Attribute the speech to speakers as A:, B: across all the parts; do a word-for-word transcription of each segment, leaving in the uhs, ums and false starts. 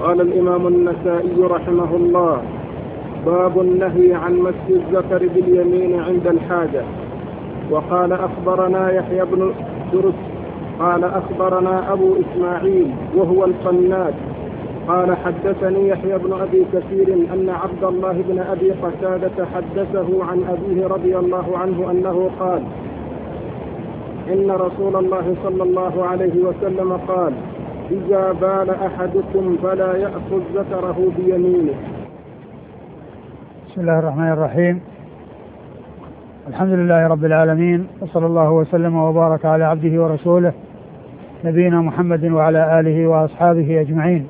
A: قال الإمام النسائي رحمه الله: باب النهي عن مس الذكر باليمين عند الحاجة. وقال أخبرنا يحيى بن درس قال أخبرنا أبو إسماعيل وهو القناد قال حدثني يحيى بن أبي كثير أن عبد الله بن أبي قتادة حدثه عن أبيه رضي الله عنه أنه قال: إن رسول الله صلى الله عليه وسلم قال: إذا بال أحدكم فلا يأخذ ذكره بيمينه.
B: بسم الله الرحمن الرحيم. الحمد لله رب العالمين، وصلى الله وسلم وبارك على عبده ورسوله نبينا محمد وعلى آله وأصحابه أجمعين.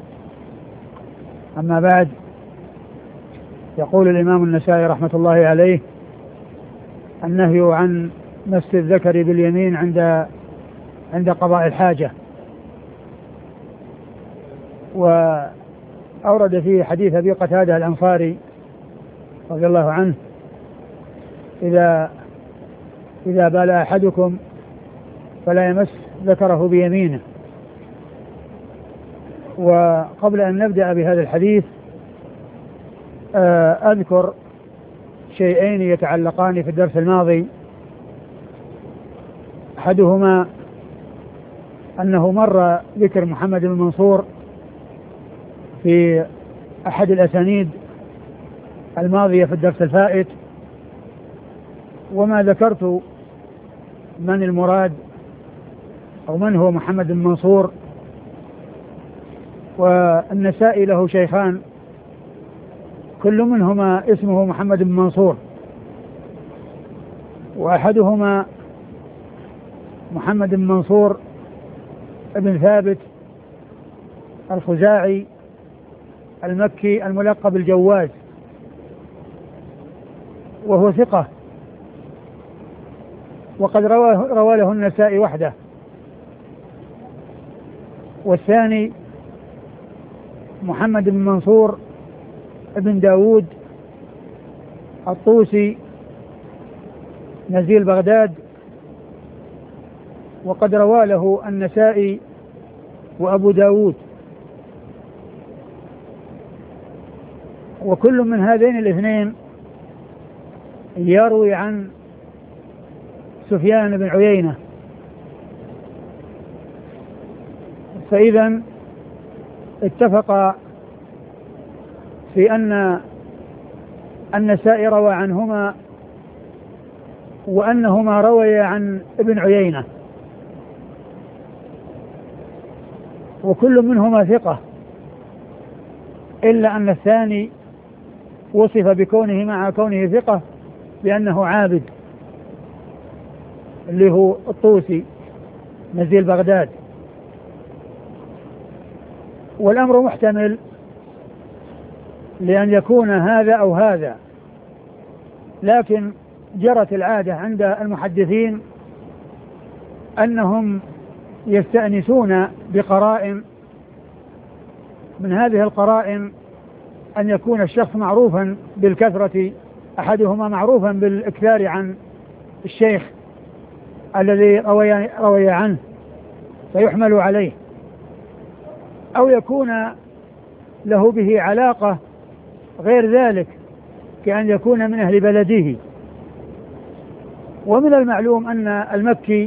B: أما بعد، يقول الإمام النسائي رحمة الله عليه: النهي عن مس الذكر باليمين عند عند قضاء الحاجة. وأورد فيه حديث أبي قتادة الأنصاري رضي الله عنه: إذا إذا بال أحدكم فلا يمس ذكره بيمينه. وقبل أن نبدأ بهذا الحديث أذكر شيئين يتعلقان في الدرس الماضي. أحدهما أنه مر ذكر محمد بن منصور في أحد الأسانيد الماضية في الدرس الفائت، وما ذكرت من المراد أو من هو محمد بن منصور. والنسائي له شيخان كل منهما اسمه محمد بن منصور، وأحدهما محمد بن منصور ابن ثابت الخزاعي المكي الملقب الجواز، وهو ثقة وقد روى له النسائي وحده. والثاني محمد بن منصور ابن داود الطوسي نزيل بغداد، وقد روى له النسائي وأبو داود. وكل من هذين الاثنين يروي عن سفيان بن عيينة. فإذا اتفق في أن النسائي روى عنهما وأنهما روي عن ابن عيينة، وكل منهما ثقة، إلا أن الثاني وصف بكونه مع كونه ثقة بأنه عابد، اللي هو الطوسي نزيل بغداد. والأمر محتمل لأن يكون هذا أو هذا، لكن جرت العادة عند المحدثين أنهم يستأنسون بقرائن. من هذه القرائن أن يكون الشخص معروفا بالكثرة، أحدهما معروفا بالإكثار عن الشيخ الذي روي, روي عنه فيحمل عليه، أو يكون له به علاقة غير ذلك كأن يكون من أهل بلده. ومن المعلوم أن المكي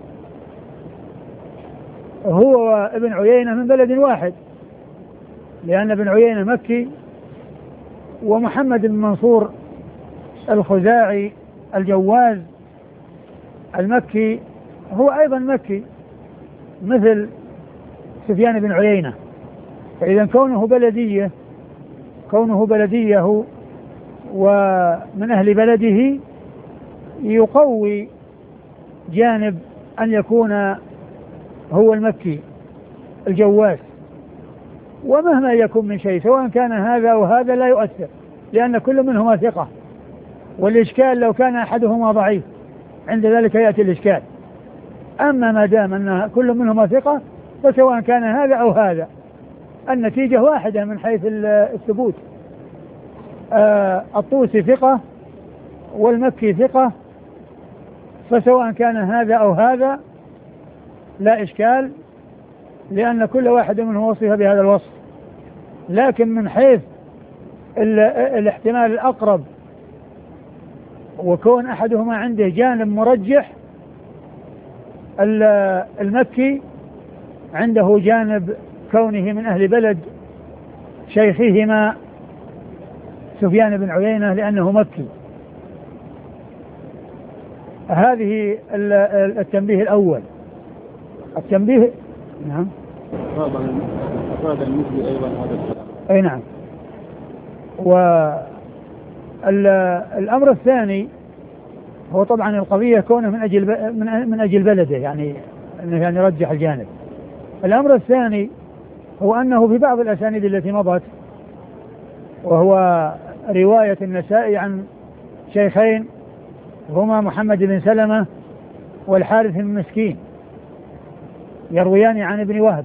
B: هو ابن عيينة من بلد واحد، لأن ابن عيينة مكي، ومحمد بن منصور الخزاعي الجواز المكي هو أيضا مكي مثل سفيان بن عيينة. فإذا كونه بلدية كونه بلديه ومن أهل بلده يقوي جانب أن يكون هو المكي الجواز. ومهما يكون من شيء سواء كان هذا وهذا لا يؤثر، لأن كل منهما ثقة. والإشكال لو كان أحدهما ضعيف عند ذلك يأتي الإشكال. أما ما دام أن كل منهما ثقة فسواء كان هذا أو هذا النتيجة واحدة من حيث الثبوت. آه الطوسي ثقة والمكي ثقة، فسواء كان هذا أو هذا لا إشكال، لأن كل واحد منه وصف بهذا الوصف. لكن من حيث الاحتمال الأقرب وكون أحدهما عنده جانب مرجح، المكي عنده جانب كونه من أهل بلد شيخهما سفيان بن عيينة لأنه مكي. هذه التنبيه الأول. التنبيه نعم
A: أفاد المثل أيضا هذا الكلام.
B: أي نعم. والأمر الثاني هو طبعا القضية كونه من أجل من أجل بلده، يعني أنه يعني يرجح الجانب. الأمر الثاني هو أنه في بعض الأسانيد التي مضت، وهو رواية النسائي عن شيخين هما محمد بن سلمة والحارث بن مسكين يرويان عن ابن وهب.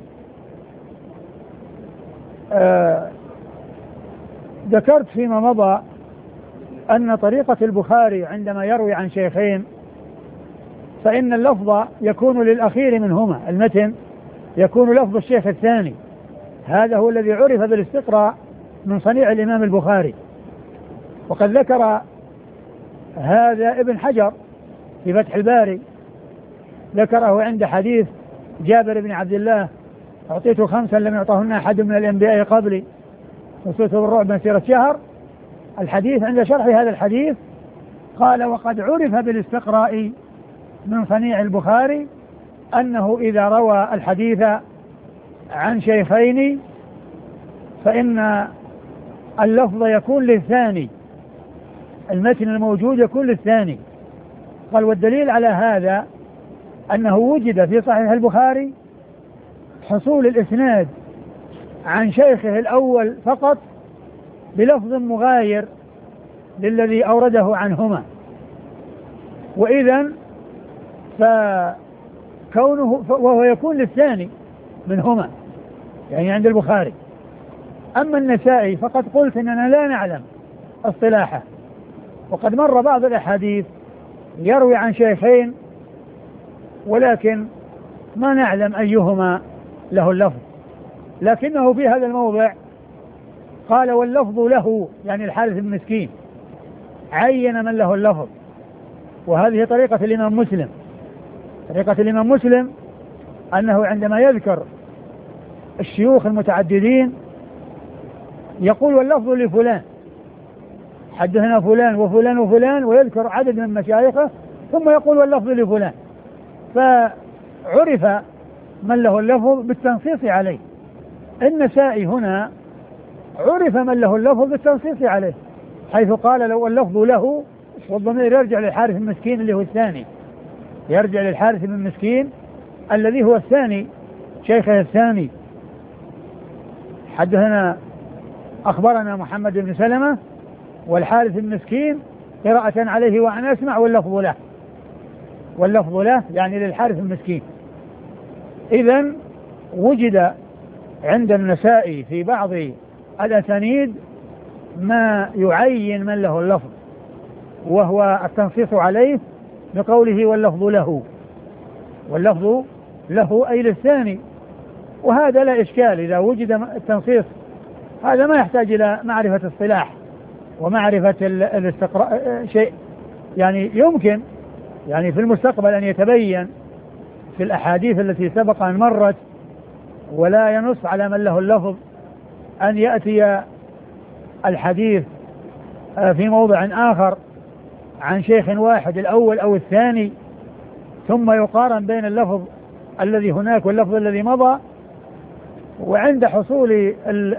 B: آه ذكرت فيما مضى أن طريقة البخاري عندما يروي عن شيخين فإن اللفظ يكون للأخير منهما، المتن يكون لفظ الشيخ الثاني. هذا هو الذي عرف بالاستقراء من صنيع الإمام البخاري، وقد ذكر هذا ابن حجر في فتح الباري، ذكره عند حديث جابر بن عبد الله: أعطيت خمسا لم يعطهن أحد من الأنبياء قبلي وصرت بالرعب مسيرة شهر. الحديث عند شرح هذا الحديث قال: وقد عرف بالاستقراء من صنيع البخاري أنه إذا روى الحديث عن شيخين فإن اللفظ يكون للثاني، المتن الموجود يكون للثاني. قال: والدليل على هذا أنه وجد في صحيح البخاري حصول الإسناد عن شيخه الأول فقط بلفظ مغاير للذي أورده عنهما، وإذن فكونه وهو يكون للثاني منهما يعني عند البخاري. أما النسائي فقد قلت أننا لا نعلم اصطلاحه، وقد مر بعض الأحاديث يروي عن شيخين ولكن ما نعلم أيهما له اللفظ، لكنه في هذا الموضع قال: واللفظ له، يعني الحارث بن مسكين، عين من له اللفظ. وهذه طريقة الإمام مسلم. طريقة الإمام مسلم أنه عندما يذكر الشيوخ المتعددين يقول: واللفظ لفلان، حدثنا فلان وفلان وفلان، ويذكر عدد من مشايخه ثم يقول: واللفظ لفلان. فعرف من له اللفظ بالتنصيص عليه. النسائي هنا عرف من له اللفظ بالتنصيص عليه، حيث قال: لو اللفظ له، والضمير يرجع للحارث المسكين اللي هو الثاني، يرجع للحارث بن مسكين الذي هو الثاني، شيخه الثاني. حدثنا أخبرنا محمد بن سلمة والحارث المسكين قراءة عليه وأنا أسمع، واللفظ له، واللفظ له يعني للحارث المسكين. إذن وجد عند النسائي في بعض الأسانيد ما يعين من له اللفظ، وهو التنصيص عليه بقوله: واللفظ له، واللفظ له أي للثاني. وهذا لا إشكال إذا وجد التنصيص، هذا ما يحتاج إلى معرفة اصطلاح ومعرفة الاستقراء شيء، يعني يمكن يعني في المستقبل أن يتبين في الأحاديث التي سبق أن مرت ولا ينص على من له اللفظ أن يأتي الحديث في موضع آخر عن شيخ واحد الأول أو الثاني، ثم يقارن بين اللفظ الذي هناك واللفظ الذي مضى، وعند حصول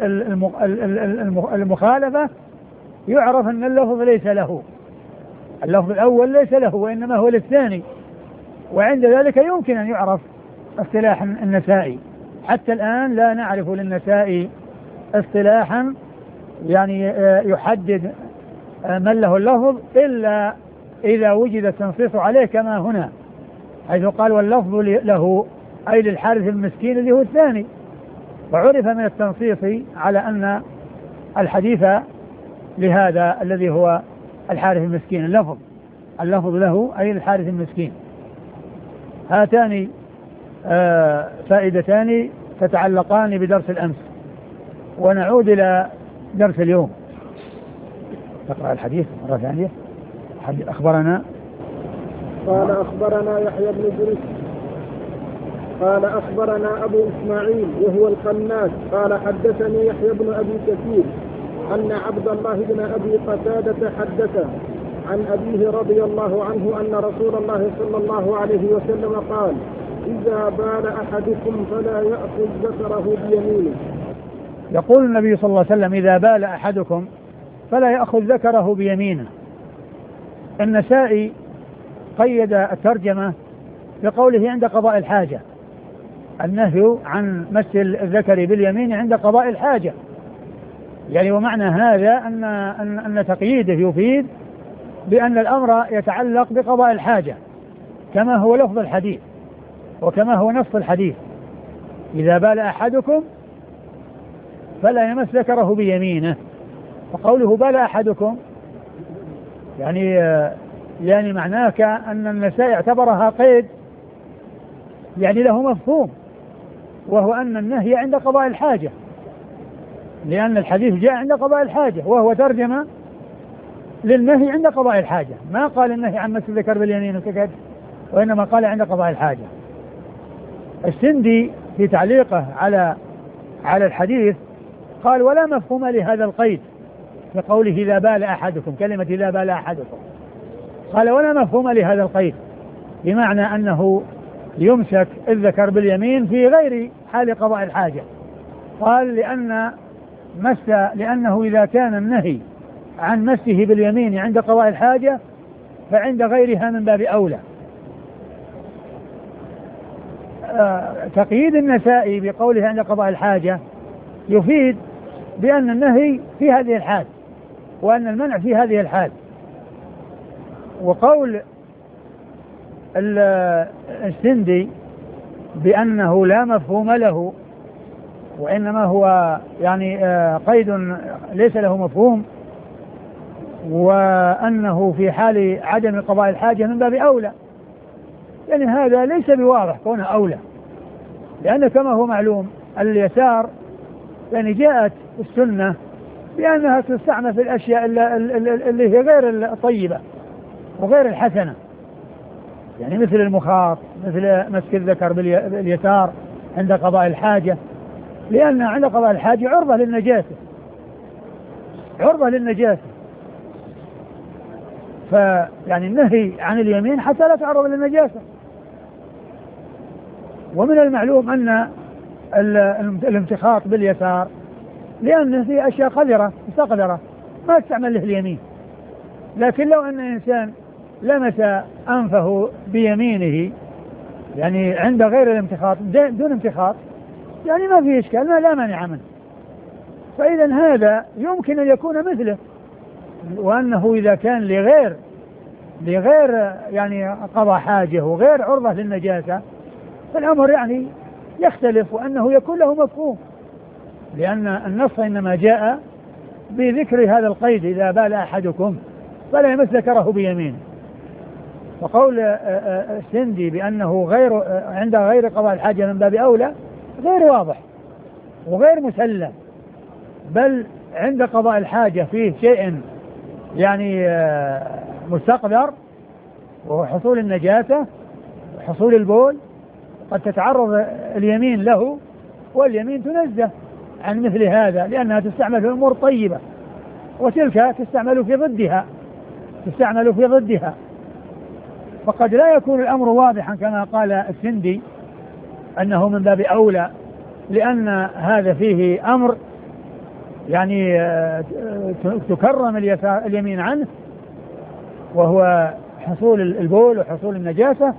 B: المخالفة يعرف أن اللفظ ليس له، اللفظ الأول ليس له وإنما هو للثاني، وعند ذلك يمكن أن يعرف اصطلاح النسائي. حتى الآن لا نعرف للنسائي اصطلاحا يعني يحدد من له اللفظ إلا إذا وجد التنصيص عليه كما هنا، حيث قال: واللفظ له أي للحارث المسكين اللي هو الثاني. وعرف من التنصيص على أن الحديث لهذا الذي هو الحارث المسكين، اللفظ اللفظ له أي الحارث المسكين. هاتان آه فائدتان تتعلقان بدرس الأمس. ونعود إلى درس اليوم. نقرأ الحديث مرة ثانية. أخبرنا
A: قال أخبرنا يحيى بن دريس قال أخبرنا أبو إسماعيل وهو الخناس قال حدثني يحيى بن أبي كثير أن عبد الله بن أبي قتادة حدث عن أبيه رضي الله عنه أن رسول الله صلى الله عليه وسلم قال إذا بال أحدكم فلا يأخذ ذكره بيمينه.
B: يقول النبي صلى الله عليه وسلم إذا بال أحدكم فلا يأخذ ذكره بيمينه. النسائي قيد الترجمة بقوله عند قضاء الحاجة، النهي عن مس الذكر باليمين عند قضاء الحاجة، يعني ومعنى هذا أن, أن, أن تقييده يفيد بأن الأمر يتعلق بقضاء الحاجة كما هو لفظ الحديث وكما هو نص الحديث. إذا بال أحدكم فلا يمس ذكره بيمينه. فقوله بال أحدكم يعني يعني معناه كأن النسائي اعتبرها قيد يعني له مفهوم، وهو أن النهي عند قضاء الحاجة، لأن الحديث جاء عند قضاء الحاجة، وهو ترجمة للنهي عند قضاء الحاجة. ما قال النهي عن مس الذكر باليمين وكذا، وإنما قال عند قضاء الحاجة. السندي في تعليقه على على الحديث قال ولا مفهوم لهذا القيد في قوله إذا بال أحدكم، كلمة إذا بال أحدكم، قال ولا مفهوم لهذا القيد، بمعنى أنه يمسك الذكر باليمين في غير حال قضاء الحاجة. قال لأن مس لأنه إذا كان النهي عن مسه باليمين عند قضاء الحاجة فعند غيرها من باب أولى. آه تقييد النسائي بقوله عند قضاء الحاجة يفيد بأن النهي في هذه الحال وأن المنع في هذه الحال. وقول السندي بأنه لا مفهوم له وإنما هو يعني قيد ليس له مفهوم، وأنه في حال عدم قضاء الحاجة من باب أولى، يعني هذا ليس بواضح كونه أولى، لأن كما هو معلوم اليسار يعني جاءت السنة بأنها تستعمل في الأشياء اللي هي غير الطيبة وغير الحسنة، يعني مثل المخاط، مثل مسك الذكر باليسار عند قضاء الحاجة، لأن عند قضاء الحاجة عرضة للنجاسة عرضة للنجاسة فيعني النهي عن اليمين حتى لا تعرض للنجاسة. ومن المعلوم أن الامتخاط باليسار لأن فيه أشياء قذرة مستقذرة ما استعمل له اليمين، لكن لو أن إنسان لمس أنفه بيمينه يعني عند غير الامتخاط دون امتخاط يعني ما فيه إشكال، ما لا مانع منه. فإذا هذا يمكن أن يكون مثله، وأنه إذا كان لغير لغير يعني قضاء حاجة وغير عرضة للنجاسة فالأمر يعني يختلف، وأنه يكون له مفهوم، لأن النص إنما جاء بذكر هذا القيد إذا بال أحدكم فلا يمس ذكره بيمينه. وقول السندي بأنه غير عند غير قضاء الحاجة من باب أولى غير واضح وغير مسلم، بل عند قضاء الحاجة فيه شيء يعني مستقذر وهو حصول النجاسة وحصول البول، قد تتعرض اليمين له واليمين تنزه عن مثل هذا لأنها تستعمل في أمور طيبة، وتلك تستعمل في ضدها تستعمل في ضدها فقد لا يكون الأمر واضحا كما قال السندي أنه من باب أولى، لأن هذا فيه أمر يعني تكرم اليمين عنه وهو حصول البول وحصول النجاسة،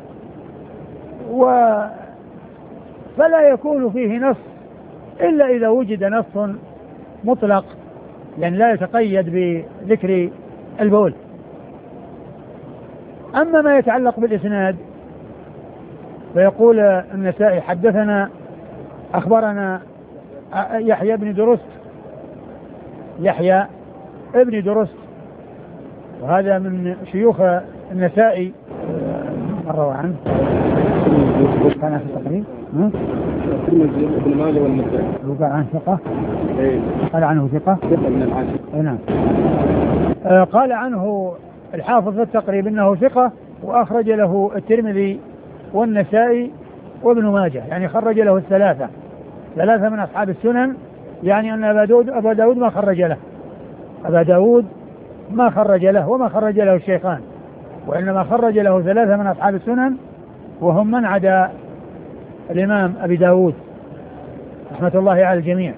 B: و فلا يكون فيه نص إلا إذا وجد نص مطلق يعني لا يتقيد بذكر البول. أما ما يتعلق بالإسناد فيقول النسائي حدثنا أخبرنا يحيى بن درست يحيى ابن درست وهذا من شيوخ النسائي مرة عنه كان في التقريب ابن ماجه والنسائي وقع عن ثقة قال عنه ثقة
A: ثقة من العاشر.
B: نعم. آه قال عنه الحافظ في التقريب انه ثقة، واخرج له الترمذي والنسائي وابن ماجه، يعني خرج له الثلاثة ثلاثة من اصحاب السنن، يعني ان ابا داود ابا داود ما خرج له ابا داود ما خرج له وما خرج له الشيخان، وانما خرج له ثلاثة من اصحاب السنن، وهم من عدا الامام ابي داود رحمة الله على الجميع.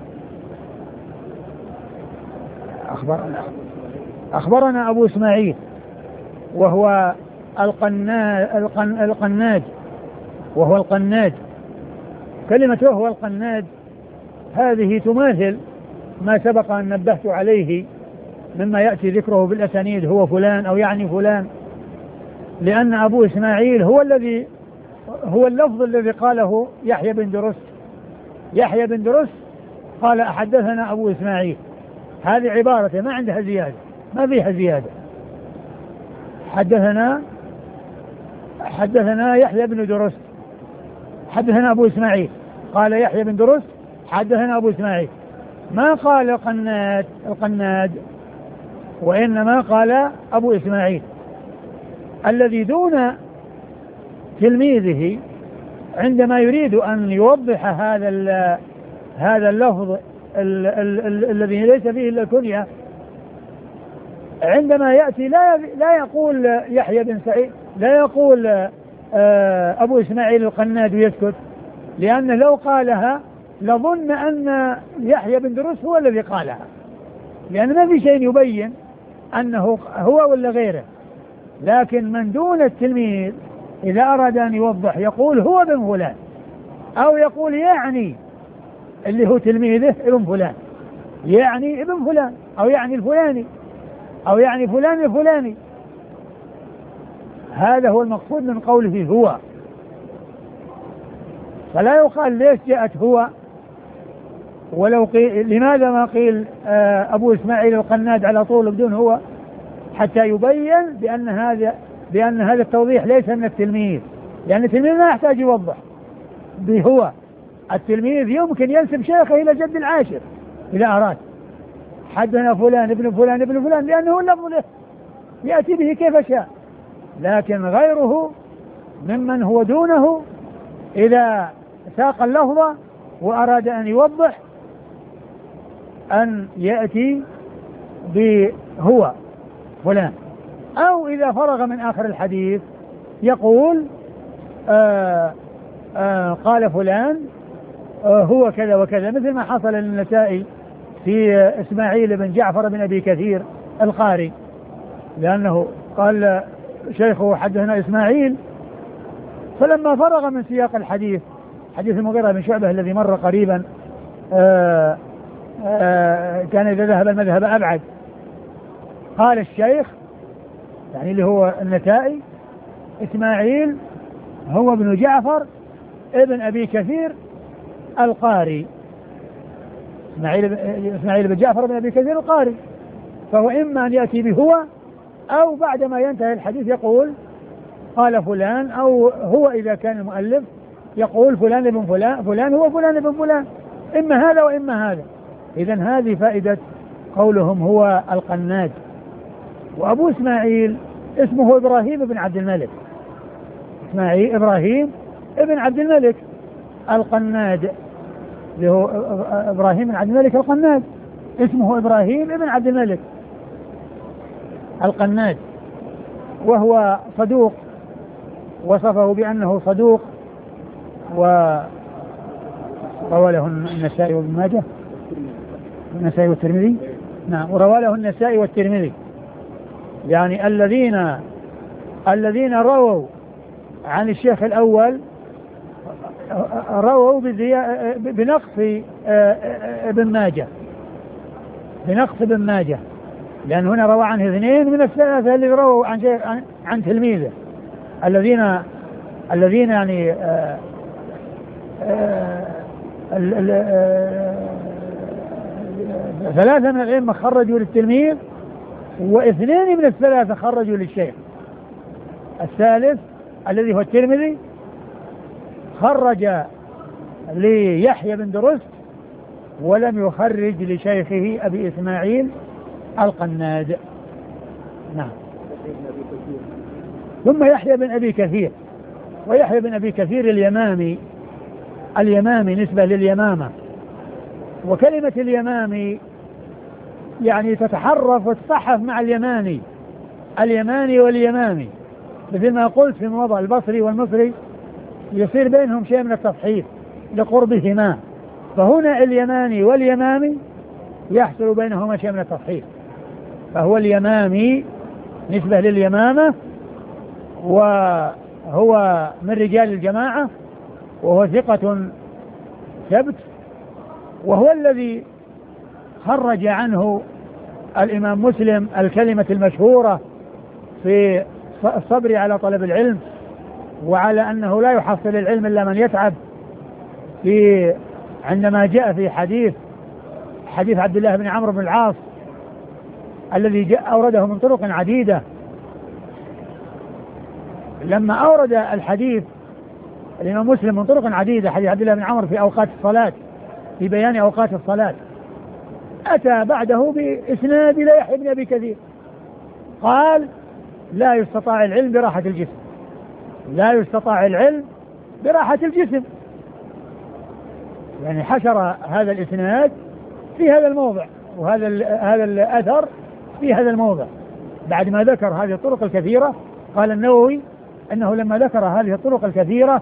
B: أخبرنا أخبرنا أبو إسماعيل وهو القناج القناج وهو القناج كلمة وهو القناج هذه تماثل ما سبق أن نبهت عليه مما يأتي ذكره بالأسانيد، هو فلان أو يعني فلان، لأن أبو إسماعيل هو الذي هو اللفظ الذي قاله يحيى بن درست. يحيى بن درست قال أحدثنا أبو إسماعيل، هذه عبارته ما عندها زيادة، ما فيها زيادة. حدثنا حدثنا يحيى بن درست حدثنا أبو إسماعيل، قال يحيى بن درست حدثنا أبو إسماعيل، ما قال القناد القناد وإنما قال أبو إسماعيل. الذي دون تلميذه عندما يريد أن يوضح هذا هذا اللفظ الذي ليس فيه إلا الكنية، عندما يأتي لا لا يقول يحيى بن سعيد، لا يقول أبو إسماعيل القناد ويسكت، لأن لو قالها لظن أن يحيى بن درست هو الذي قالها، لأن ما في شيء يبين أنه هو ولا غيره. لكن من دون التلميذ إذا أراد أن يوضح يقول هو بن فلان، أو يقول يعني اللي هو تلميذه ابن فلان، يعني ابن فلان، أو يعني الفلاني، أو يعني فلان الفلاني. هذا هو المقصود من قوله هو، فلا يقال ليش جاءت هو، ولو قيل لماذا ما قيل أبو إسماعيل القناد على طول بدون هو، حتى يبين بأن هذا بأن هذا التوضيح ليس من التلميذ، لأن التلميذ ما يحتاج يوضح بهو. التلميذ يمكن ينسب شيخه إلى جد العاشر إذا أراد، حدثنا فلان ابن فلان ابن فلان، لأنه اللفظ له يأتي به كيف شاء. لكن غيره ممن هو دونه إذا ساق اللفظ وأراد أن يوضح أن يأتي بهو فلان، أو إذا فرغ من آخر الحديث يقول آآ آآ قال فلان هو كذا وكذا، مثل ما حصل للنسائي في إسماعيل بن جعفر بن أبي كثير القاري، لأنه قال شيخه حدثنا إسماعيل، فلما فرغ من سياق الحديث حديث المغيرة بن شعبة الذي مر قريبا آآ آآ كان إذا ذهب المذهب أبعد، قال الشيخ يعني اللي هو النسائي إسماعيل هو ابن جعفر ابن أبي كثير القاري، إسماعيل إسماعيل بن جعفر بن أبي كثير القاري، فهو إما أن يأتي بهو، أو بعدما ينتهي الحديث يقول قال فلان، أو هو إذا كان المؤلف يقول فلان ابن فلان فلان هو فلان ابن فلان، إما هذا وإما هذا. إذن هذه فائدة قولهم هو القناد. وأبو إسماعيل اسمه إبراهيم بن عبد الملك، إسماعيل إبراهيم ابن عبد الملك القناد، اللي هو إبراهيم بن عبد الملك القناد، اسمه إبراهيم ابن عبد الملك القناد، وهو صدوق، وصفه بأنه صدوق، وروى له النسائي وابن ماجه النسائي والترمذي، نعم، وروى له النسائي والترمذي، يعني الذين الذين رووا عن الشيخ الأول رووا بنقص ابن ماجه بنقص ابن ماجه لأن هنا روى عنه اثنين من الثلاثة اللي رووا عن شيخ عن, عن تلميذه، الذين الذين يعني آآ آآ ثلاثة من الأئمة خرجوا للتلميذ، واثنين من الثلاثة خرجوا للشيخ. الثالث الذي هو الترمذي خرج ليحيى بن درست ولم يخرج لشيخه أبي إسماعيل القناد. نعم. ثم يحيى بن أبي كثير، ويحيى بن أبي كثير اليمامي، اليمامي نسبة لليمامة، وكلمة اليمامي يعني تتحرف وتصحف مع اليماني، اليماني واليمامي، مثل ما قلت في موضع البصري والمصري يصير بينهم شيء من التصحيف لقربهما، فهنا اليماني واليمامي يحصل بينهما شيء من التصحيف، فهو اليمامي نسبة لليمامة، وهو من رجال الجماعة، وهو ثقة ثبت، وهو الذي خرج عنه الإمام مسلم الكلمة المشهورة في الصبر على طلب العلم، وعلى أنه لا يحصل العلم إلا من يتعب، في عندما جاء في حديث حديث عبد الله بن عمرو بن العاص الذي جاء أورده من طرق عديدة. لما أورد الحديث الإمام مسلم من طرق عديدة حديث عبد الله بن عمرو في أوقات الصلاة، في بيان أوقات الصلاة، أتى بعده بإسناد إلى يحيى بن أبي كثير قال لا يستطاع العلم براحة الجسم، لا يستطاع العلم براحة الجسم، يعني حشر هذا الإسناد في هذا الموضع، وهذا هذا الأثر في هذا الموضع بعد ما ذكر هذه الطرق الكثيرة. قال النووي أنه لما ذكر هذه الطرق الكثيرة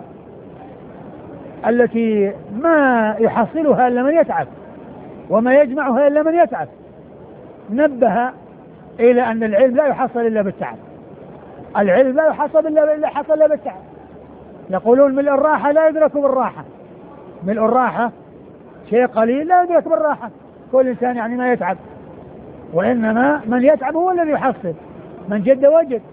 B: التي ما يحصلها إلا من يتعب وما يجمعها إلا من يتعب، نبه إلى أن العلم لا يحصل إلا بالتعب، العلم لا يحصل إلا حصل إلا بالتعب. يقولون ملء الراحة لا يدرك بالراحة، ملء الراحة شيء قليل لا يدرك بالراحة، كل إنسان يعني ما يتعب، وإنما من يتعب هو الذي يحصل، من جد وجد.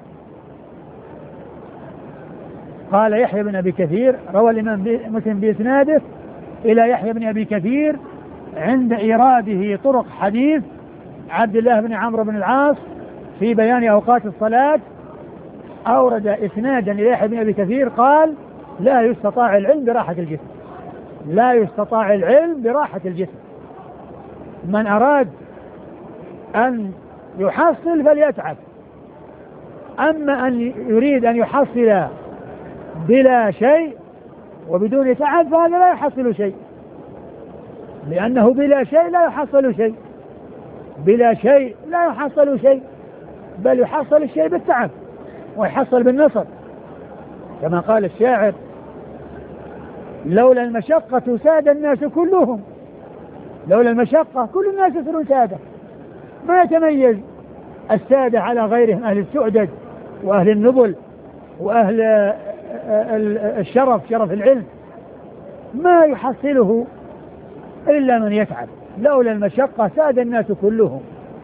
B: قال يحيى بن أبي كثير، روى الإمام مسلم بإسناده إلى يحيى بن أبي كثير عند إيراده طرق حديث عبد الله بن عمرو بن العاص في بيان أوقات الصلاة، أورد إسنادا إلى يحيى بن أبي كثير قال لا يستطاع العلم براحة الجسم، لا يستطاع العلم براحة الجسم، من أراد أن يحصل فليتعب، أما أن يريد أن يحصل بلا شيء وبدون تعب فهذا لا يحصل شيء، لأنه بلا شيء لا يحصل شيء، بلا شيء لا يحصل شيء، بل يحصل الشيء بالتعب ويحصل بالنصر، كما قال الشاعر لولا المشقة ساد الناس كلهم، لولا المشقة كل الناس يصيرون سادة، ما يتميز السادة على غيرهم أهل السؤدد وأهل النبل وأهل الشرف، شرف العلم، ما يحصله إلا من يتعب، لولا المشقة ساد الناس كلهم،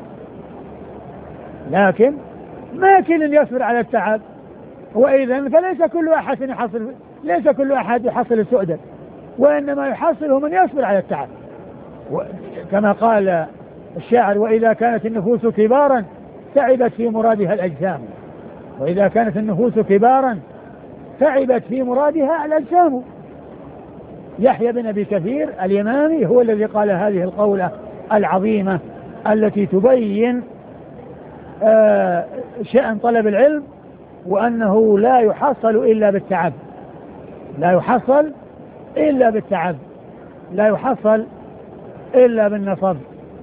B: لكن ما كل يصبر على التعب، وإذا فليس كل أحد يحصل، ليس كل أحد يحصل السؤدد، وإنما يحصله من يصبر على التعب، كما قال الشاعر وإذا كانت النفوس كبارا تعبت في مرادها الأجسام، وإذا كانت النفوس كبارا تعبت في مرادها الأجسام. يحيى بن أبي كثير اليمامي هو الذي قال هذه القولة العظيمة التي تبين آه شأن طلب العلم، وأنه لا يحصل إلا بالتعب، لا يحصل إلا بالتعب، لا يحصل إلا بالنصب.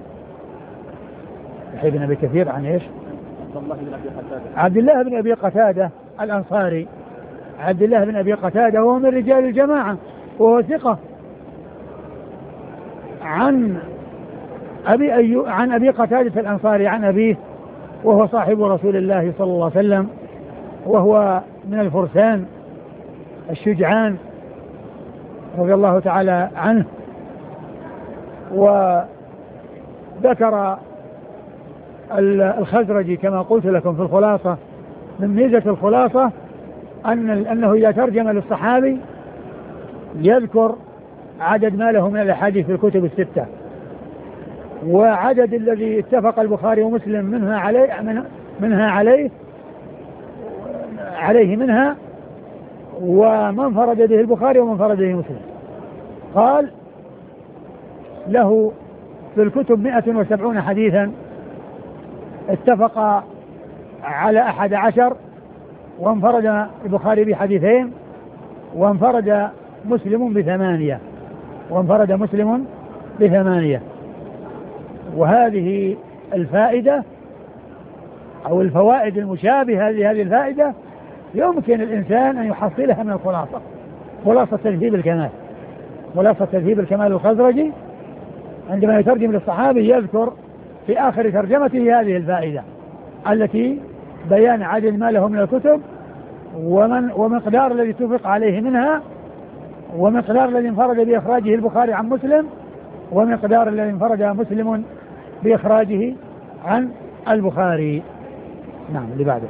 B: يحيى بن أبي كثير عن إيش؟ عبد الله بن أبي قتادة الأنصاري، عبد الله بن أبي قتادة وهو من رجال الجماعة وهو ثقة، عن أبي أيو عن أبي قتادة الأنصاري عن أبيه وهو صاحب رسول الله صلى الله عليه وسلم، وهو من الفرسان الشجعان رضي الله تعالى عنه. وذكر الخزرجي كما قلت لكم في الخلاصة، من ميزة الخلاصة أن أنه إذا ترجم للصحابي يذكر عدد ما له من الأحاديث في الكتب الستة، وعدد الذي اتفق البخاري ومسلم منها عليه منها عليه عليه منها، ومن فرد به البخاري ومن فرد به مسلم. قال له في الكتب مئة وسبعون حديثا، اتفق على أحد عشر، وانفرد البخاري بحديثين، وانفرد مسلم بثمانية وانفرد مسلم بثمانية وهذه الفائدة أو الفوائد المشابهة لهذه الفائدة يمكن الإنسان أن يحصلها من الخلاصة، خلاصة تهذيب الكمال. خلاصة تهذيب الكمال الخزرجي عندما يترجم للصحابي يذكر في آخر ترجمته هذه الفائدة التي بيان عدد ما له من الكتب ومن ومقدار الذي اتفق عليه منها، ومقدار الذي انفرد بإخراجه البخاري عن مسلم، ومقدار الذي انفرد مسلم بإخراجه عن البخاري. نعم اللي بعده.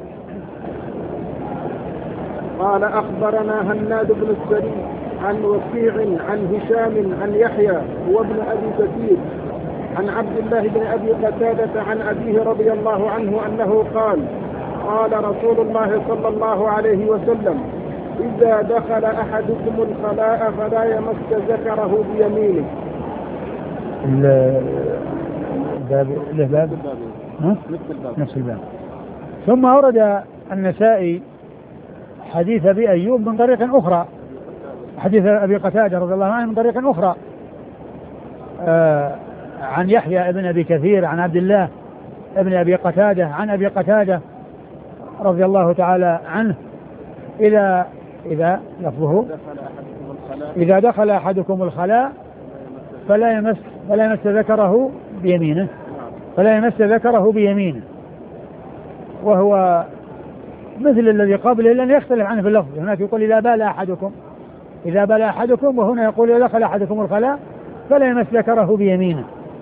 A: قال أخبرنا هناد بن السري عن وكيع عن هشام عن يحيى وابن أبي كثير عن عبد الله بن أبي قتادة عن أبيه رضي الله عنه أنه قال قال رسول الله صلى الله عليه وسلم إذا دخل أحدكم الخلاء فلا يمس ذكره بيمينه.
B: الباب له باب نفس الباب. ثم أورد النسائي حديث أبي أيوب من طريق أخرى، حديث أبي قتادة رضي الله عنه من طريق أخرى آه عن يحيى ابن أبي كثير عن عبد الله ابن أبي قتادة عن أبي قتادة رضي الله تعالى عنه إلى إذا لفظه إذا دخل أحدكم الخلاء فلا يمس فلا يمس ذكره بيمينه فلا يمس ذكره بيمينه وهو مثل الذي قبله لن يختلف عنه في اللفظ. هناك يقول إذا بال أحدكم إذا بال أحدكم وهنا يقول إذا دخل أحدكم الخلاء فلا يمس ذكره بيمينه.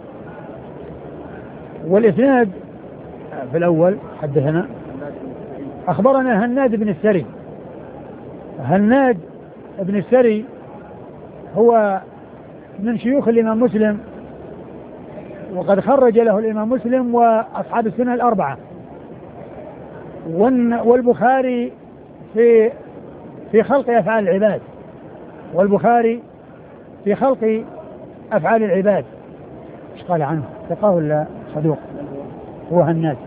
B: والإسناد في الأول حدثنا أخبرنا هناد بن السري. هناد بن السري هو من شيوخ الإمام مسلم، وقد خرج له الإمام مسلم وأصحاب السنة الأربعة، والبخاري في في خلق أفعال العباد والبخاري في خلق أفعال العباد. ايش قال عنه؟ ثقة ولا صدوق؟ هو هناد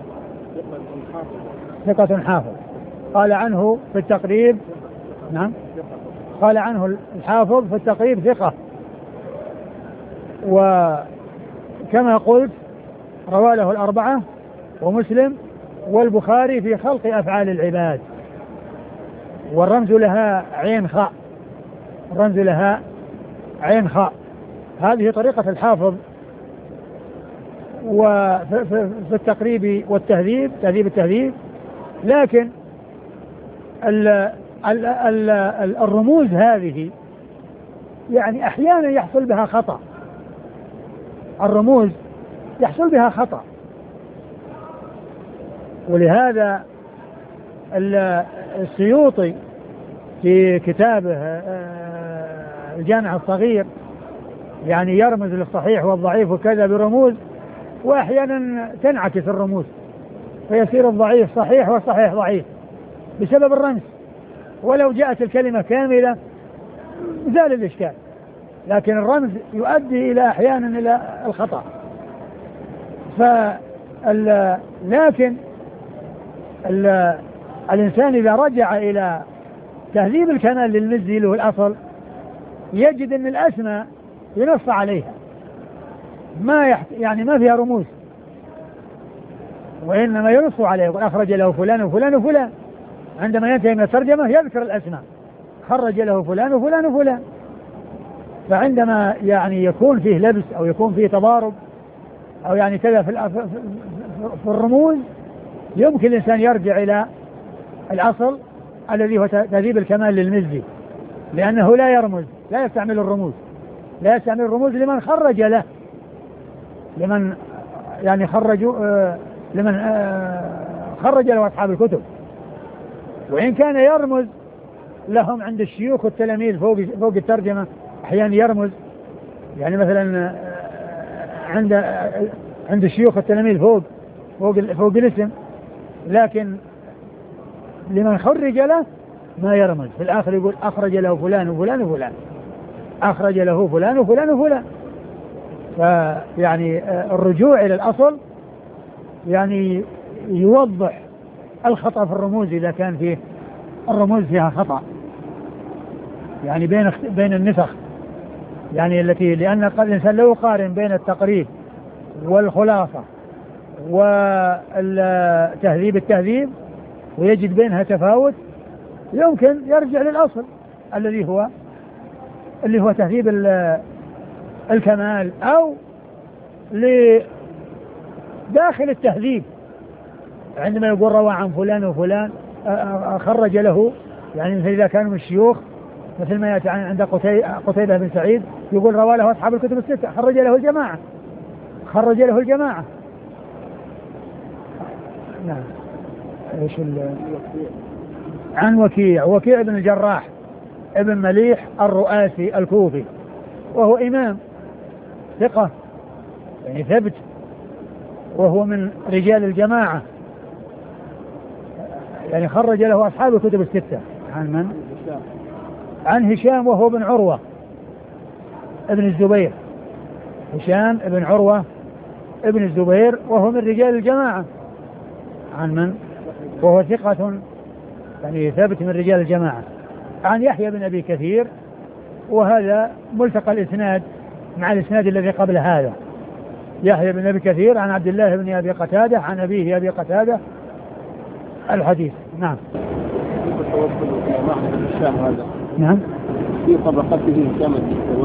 B: ثقة حافظ. قال عنه في التقريب نعم قال عنه الحافظ في التقريب ثقة، وكما قلت روى له الأربعة ومسلم والبخاري في خلق أفعال العباد، والرمز لها عين خاء الرمز لها عين خاء. هذه طريقة الحافظ وفي التقريب والتهذيب تهذيب التهذيب. لكن ال ال ال الرموز هذه يعني أحيانا يحصل بها خطأ، الرموز يحصل بها خطأ، ولهذا السيوطي في كتابه الجامع الصغير يعني يرمز للصحيح والضعيف وكذا برموز، وأحيانا تنعكس الرموز فيصير الضعيف صحيح والصحيح ضعيف بسبب الرمز، ولو جاءت الكلمة كاملة زال الإشكال، لكن الرمز يؤدي إلى أحيانا إلى الخطأ. فال لكن ال الإنسان إذا رجع إلى تهذيب الكمال للمزي له الأصل يجد أن الأسماء ينص عليها ما يحت... يعني ما فيها رموز، وإنما ينص عليه يقول أخرج له فلان وفلان وفلان، عندما ينتهي من الترجمة يذكر الأسماء خرج له فلان وفلان وفلان. فعندما يعني يكون فيه لبس أو يكون فيه تضارب أو يعني كذا في, الأف... في الرموز يمكن الإنسان يرجع إلى الأصل الذي هو تهذيب الكمال للمزي، لأنه لا يرمز لا يستعمل الرموز لا يستعمل الرموز لمن خرج له لمن يعني خرجوا آه لمن آه خرج له أصحاب الكتب، وإن كان يرمز لهم عند الشيوخ والتلاميذ فوق فوق الترجمة أحيانا يرمز، يعني مثلا آه عند آه عند الشيوخ والتلاميذ فوق فوق فوق الاسم، لكن لمن خرج له ما يرمز. في الآخر يقول أخرج له فلان وفلان وفلان أخرج له فلان وفلان وفلان. فيعني الرجوع إلى الأصل يعني يوضح الخطأ في الرموز إذا كان فيه الرموز فيها خطأ يعني بين بين النسخ يعني التي، لأن الإنسان لو يقارن بين التقريب والخلاصة والتهذيب التهذيب ويجد بينها تفاوت يمكن يرجع للأصل الذي هو اللي هو تهذيب الكمال أو لداخل التهذيب عندما يقول روى عن فلان وفلان خرج له، يعني إذا كانوا من الشيوخ مثل ما يأتي عند قتيبة بن سعيد يقول روى له أصحاب الكتب الستة، خرج له الجماعة خرج له الجماعة نعم. ايش عن وكيع وكيع بن الجراح ابن مليح الرؤاسي الكوفي، وهو إمام ثقة يعني ثبت، وهو من رجال الجماعة يعني خرج له أصحاب الكتب الستة. عن من؟ عن هشام وهو بن عروة ابن الزبير، هشام ابن عروة ابن الزبير وهو من رجال الجماعة. عن من؟ وهو ثقة يعني ثابت من رجال الجماعة. عن يحيى بن أبي كثير، وهذا ملتقى الإسناد مع الإسناد الذي قبل هذا، يحيى بن أبي كثير عن عبد الله بن أبي قتادة عن أبيه أبي قتادة الحديث. نعم.
A: هذا
B: نعم.
A: في طبقته كما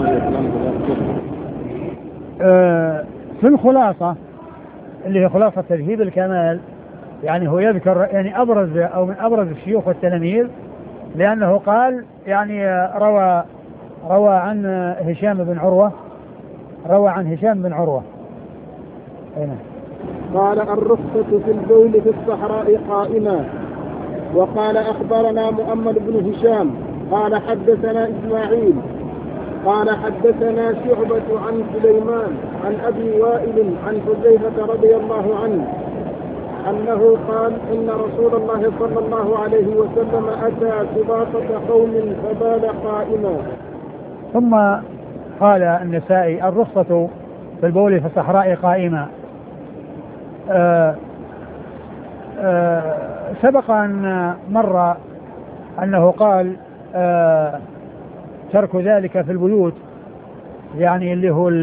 B: آه في الخلاصة اللي هي خلاصة تذهيب الكمال، يعني هو يذكر يعني أبرز أو من أبرز الشيوخ والتلاميذ، لأنه قال يعني روى روى عن هشام بن عروة روى عن هشام بن عروة هنا.
A: قال الرخصة في البول في الصحراء قائمة. وقال أخبرنا مؤمل بن هشام قال حدثنا إسماعيل قال حدثنا شعبة عن سليمان عن أبي وائل عن حذيفة رضي الله عنه أنه قال إن رسول الله صلى الله عليه وسلم أتى سباطة قوم فبال قائما.
B: ثم قال النسائي الرخصة في البول في الصحراء قائمة. آآ آآ سبق أن مر أنه قال ترك ذلك في البيوت، يعني اللي هو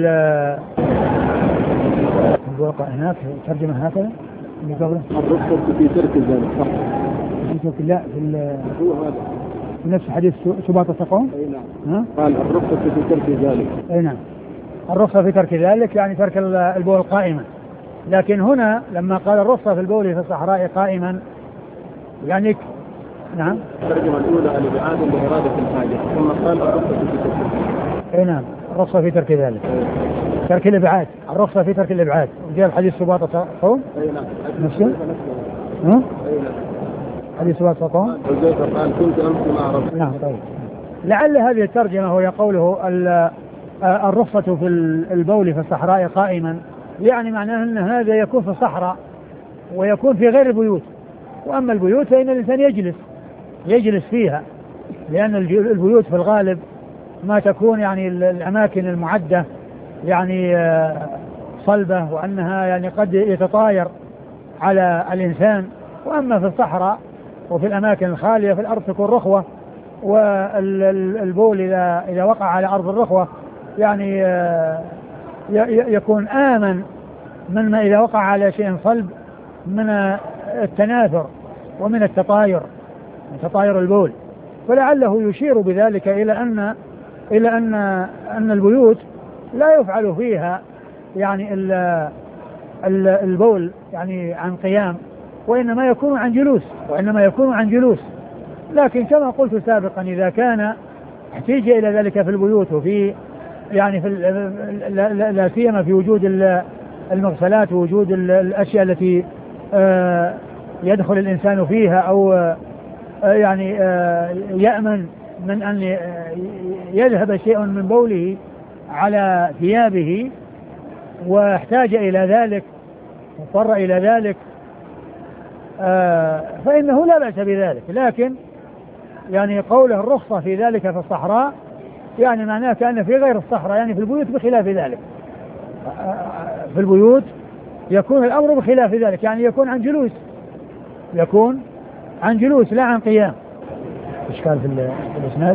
B: الواقع هناك ترجمة هكذا اللي قبله
A: الرخصة في ترك ذلك صح؟
B: في لا في
A: هو هذا
B: في نفس حديث سباطة قوم.
A: أي نعم. قال الرخصة في ترك ذلك.
B: أي نعم. الرخصة في ترك ذلك يعني ترك البول قائما، لكن هنا لما قال الرخصة في البول في الصحراء قائما يعني نعم.
A: الترجمة الأولى الإبعاد لإرادة الحاجة، ثم قال الرخصة في ترك ذلك.
B: أي نعم. الرخصة في ترك ذلك. ترك الإبعاد، الرخصة في ترك الإبعاد. وجاء الحديث سباطة قوم.
A: أي نعم.
B: نفسه. ها؟ أي نعم. حديث سباطة قوم.
A: حذيفة قال كنت أمس مع ربي.
B: نعم طيب. لعل هذه الترجمة هو قوله الرخصة في البول في الصحراء قائما، يعني معناه أن هذا يكون في الصحراء ويكون في غير البيوت، وأما البيوت فإن الإنسان يجلس يجلس فيها، لأن البيوت في الغالب ما تكون يعني الأماكن المعدة يعني صلبة، وأنها يعني قد يتطاير على الإنسان. وأما في الصحراء وفي الأماكن الخالية في الأرض تكون رخوة، والبول إذا إذا وقع على أرض الرخوة يعني يكون آمن من ما إذا وقع على شيء صلب من التناثر ومن التطاير تطاير البول. فلعله يشير بذلك إلى أن إلى أن أن البيوت لا يفعل فيها يعني البول يعني عن قيام، وإنما يكون عن جلوس وإنما يكون عن جلوس. لكن كما قلت سابقا إذا كان احتيج إلى ذلك في البيوت وفي يعني في لا سيما في وجود المغسلات ووجود الأشياء التي يدخل الإنسان فيها أو يعني يأمن من أن يذهب شيء من بوله على ثيابه واحتاج إلى ذلك واضطر إلى ذلك فإنه لا بأس بذلك. لكن يعني قوله الرخصة في ذلك في الصحراء يعني معناه كأن في غير الصحراء يعني في البيوت بخلاف ذلك. في البيوت يكون الأمر بخلاف ذلك، يعني يكون عن جلوس، يكون عن جلوس لا عن قيام. إشكال في الإسناد.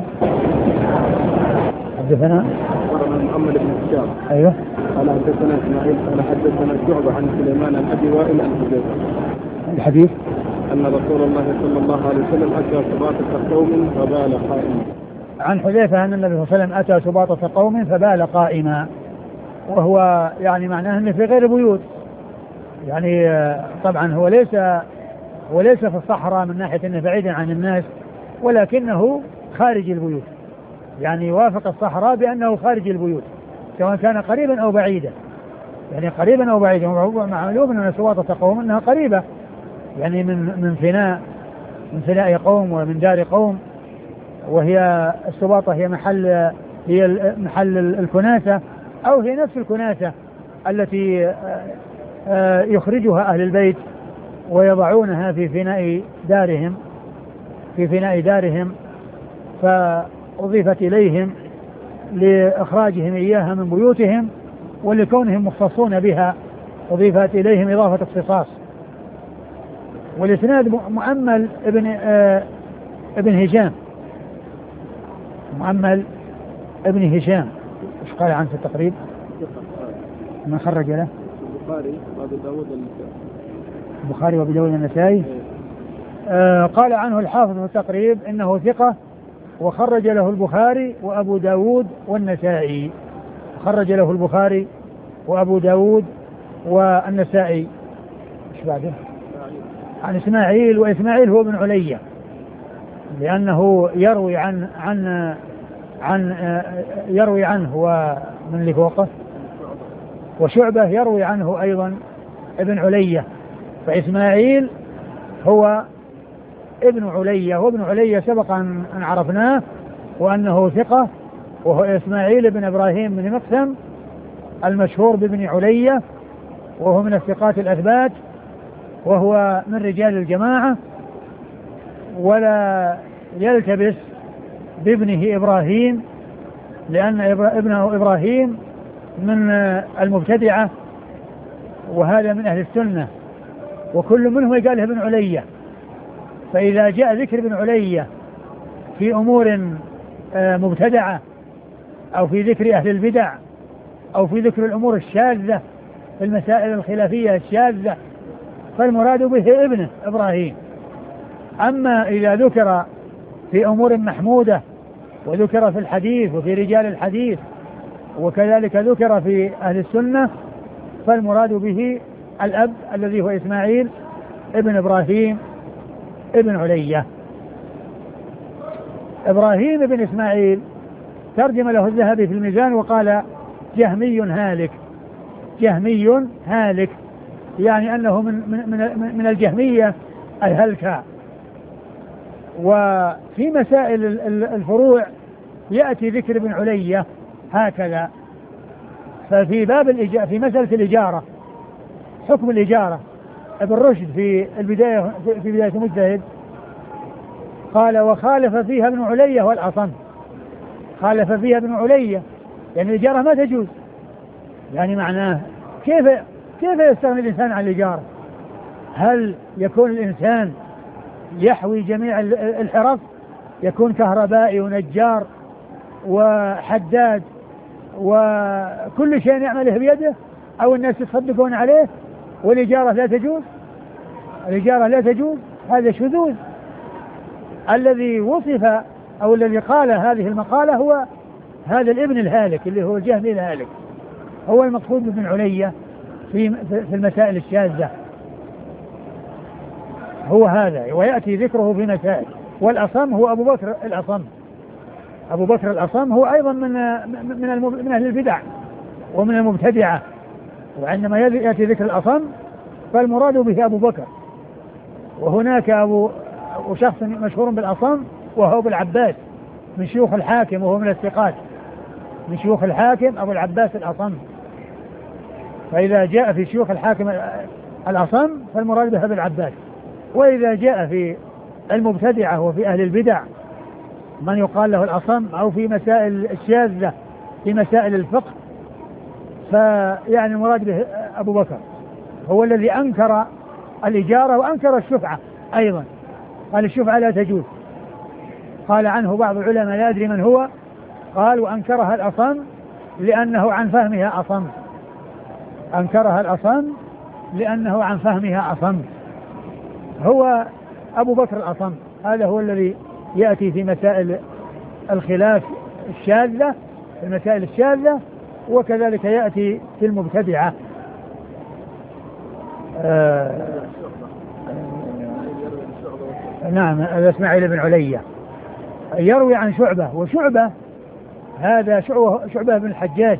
B: حدثنا
A: أخبرنا محمد بن هشام.
B: أيوه.
A: قال حدثنا إسماعيل قال حدثنا شعبة عن سليمان عن أبي وائل عن حذيفة.
B: الحديث
A: أن رسول الله صلى الله عليه وسلم أتى سباطة قوم فبال قائما.
B: عن حذيفة أن النبي صلى الله عليه وسلم أتى سباطة قوم فبال قائما، وهو يعني معناه أنه في غير بيوت، يعني طبعا هو ليس هو ليس في الصحراء من ناحية أنه بعيدا عن الناس، ولكنه خارج البيوت، يعني يوافق الصحراء بأنه خارج البيوت سواء كان قريبا أو بعيدا، يعني قريبا أو بعيدا. معلوم أن سباطة قوم أنها قريبة، يعني من من فناء من فناء قوم ومن دار قوم، وهي السباطة هي محل هي محل الكناسة، أو هي نفس الكناسة التي يخرجها أهل البيت ويضعونها في فناء دارهم في فناء دارهم فأضيفت إليهم لإخراجهم إياها من بيوتهم، ولكونهم مختصون بها أضيفت إليهم إضافة اختصاص. والإسناد مؤمل ابن آه ابن هشام مؤمل ابن هشام. ايش قال عنه في التقريب؟ من خرج له؟
A: البخاري وابو داود النسائي.
B: البخاري وابو داود النسائي. آه قال عنه الحافظ في التقريب انه ثقة، وخرج له البخاري وابو داود والنسائي. خرج له البخاري وابو داود والنسائي. ايش بعده؟ عن إسماعيل، وإسماعيل هو ابن علية، لأنه يروي عن عن عن يروي عنه ومن اللي فوقه، وشعبة يروي عنه أيضا ابن علية. فإسماعيل هو ابن علية، وابن علية سبق أن عرفناه وأنه ثقة، وهو إسماعيل بن إبراهيم بن مقسم المشهور بابن علية، وهو من الثقات الأثبات، وهو من رجال الجماعة، ولا يلتبس بابنه إبراهيم، لأن ابنه إبراهيم من المبتدعة، وهذا من أهل السنة، وكل منهم يقال ابن علية. فإذا جاء ذكر ابن علية في أمور مبتدعة أو في ذكر أهل البدع أو في ذكر الأمور الشاذة في المسائل الخلافية الشاذة، فالمراد به ابنه إبراهيم. أما إذا ذكر في أمور محمودة وذكر في الحديث وفي رجال الحديث وكذلك ذكر في أهل السنة، فالمراد به الأب الذي هو إسماعيل ابن إبراهيم ابن علية. إبراهيم ابن إسماعيل ترجم له الذهبي في الميزان وقال جهمي هالك. جهمي هالك يعني أنه من من من الجهمية الهلكة. وفي مسائل الفروع يأتي ذكر ابن علية هكذا. ففي باب الإجارة، في مسألة الإجارة، حكم الإجارة، ابن رشد في البداية في بداية مجتهد قال وخالف فيها ابن علية والأصم. خالف فيها ابن علية يعني الإجارة ما تجوز، يعني معناه كيف كيف يستغني الإنسان عن الإجارة؟ هل يكون الإنسان يحوي جميع الحرف، يكون كهربائي ونجار وحداد وكل شيء يعمله بيده، أو الناس يصدقون عليه والإجارة لا تجوز؟ الإجارة لا تجوز، هذا شذوذ. الذي وصف أو الذي قال هذه المقالة هو هذا الابن الهالك اللي هو الجهمي الهالك، هو المقصود بابن علية في في المسائل الشاذة، هو هذا، ويأتي ذكره في مسائل. والأصم هو أبو بكر الأصم. أبو بكر الأصم هو أيضا من من من أهل البدع ومن المبتدعة، وعندما يأتي ذكر الأصم فالمراد به أبو بكر. وهناك أبو وشخص مشهور بالأصم وهو أبو العباس من شيوخ الحاكم، وهو من الثقات من شيوخ الحاكم أبو العباس الأصم. فإذا جاء في شيوخ الحاكم الأصم فالمراد به أبو العباس. وإذا جاء في المبتدعة وفي أهل البدع من يقال له الأصم، أو في مسائل الشاذة في مسائل الفقه، فيعني المراد به أبو بكر هو الذي أنكر الإجارة وأنكر الشفعة أيضا، قال الشفعة لا تجوز. قال عنه بعض العلماء لا أدري من هو، قال وأنكرها الأصم لأنه عن فهمها أصم، أنكرها الأصم لأنه عن فهمها أصم. هو أبو بكر الأصم، هذا هو الذي يأتي في مسائل الخلاف الشاذة، المسائل الشاذة، وكذلك يأتي في المبتدعة. آه نعم إسماعيل بن علية يروي عن شعبة، وشعبة هذا شعبة, شعبة بن الحجاج،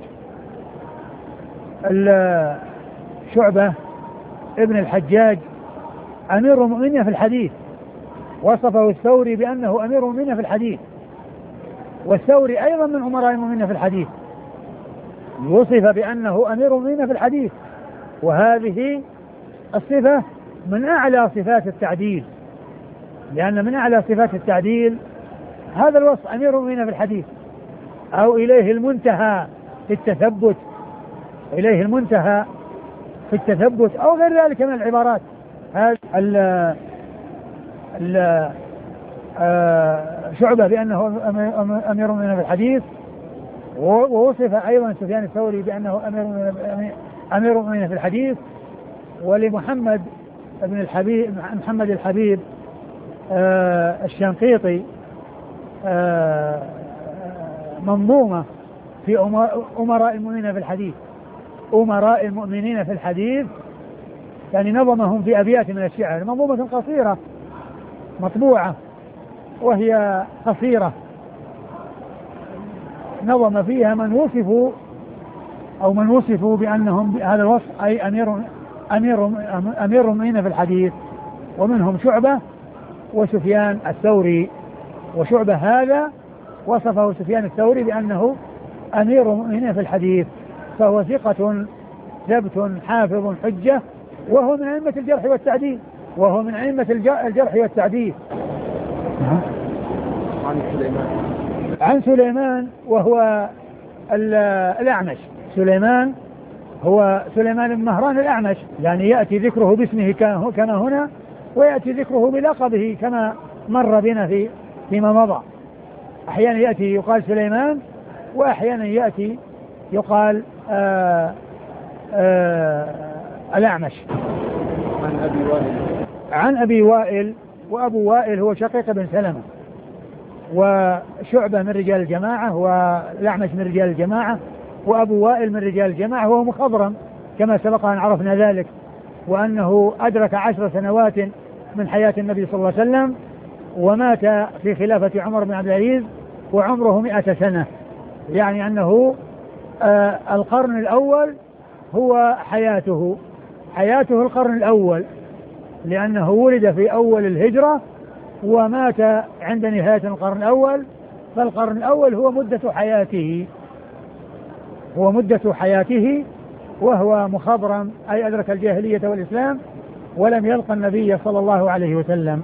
B: شعبة ابن الحجاج أمير المؤمنين في الحديث، وصفه الثوري بأنه أمير المؤمنين في الحديث، والثوري أيضا من أمراء المؤمنين في الحديث، وصف بأنه أمير المؤمنين في الحديث، وهذه الصفة من أعلى صفات التعديل، لأن من أعلى صفات التعديل هذا الوصف أمير المؤمنين في الحديث، أو إليه المنتهى في التثبت، إليه المنتهى في التثبت أو غير ذلك من العبارات. هذا ال شعبة بأنه أمير المؤمنين في الحديث، ووصف أيضا سفيان الثوري بأنه أمير المؤمنين في الحديث. ولمحمد بن الحبيب محمد الحبيب الشنقيطي منظومة في أمراء المؤمنين في الحديث، أمراء المؤمنين في الحديث، يعني نظمهم في أبيات من الشعر، منظومة قصيرة مطبوعة وهي قصيرة، نظم فيها من وصفوا أو من وصفوا بأنهم بهذا الوصف أي أمير أمير أمير المؤمنين في الحديث، ومنهم شعبة وسفيان الثوري. وشعبة هذا وصفه سفيان الثوري بأنه أمير المؤمنين في الحديث، فهو ثقة ثبت حافظ حجة، وهو من أئمة الجرح والتعديل، وهو من أئمة الجرح والتعديل.
A: عن سليمان
B: عن سليمان وهو الأعمش، سليمان هو سليمان بن مهران الأعمش، يعني يأتي ذكره باسمه كما هنا، ويأتي ذكره بلقبه كما مر بنا في فيما مضى. أحيانا يأتي يقال سليمان، وأحيانا يأتي يقال آآ آآ الأعمش.
A: عن أبي وائل
B: عن أبي وائل، وأبو وائل هو شقيق بن سلمة، وشعبة من رجال الجماعة، والأعمش من رجال الجماعة، وأبو وائل من رجال الجماعة، وهو مخضرم كما سبق أن عرفنا ذلك، وأنه أدرك عشر سنوات من حياة النبي صلى الله عليه وسلم، ومات في خلافة عمر بن عبد العزيز وعمره مئة سنة، يعني أنه آه القرن الأول هو حياته حياته القرن الأول، لأنه ولد في أول الهجرة ومات عند نهاية القرن الأول، فالقرن الأول هو مدة حياته هو مدة حياته وهو مخضرم، أي أدرك الجاهلية والإسلام ولم يلقى النبي صلى الله عليه وسلم.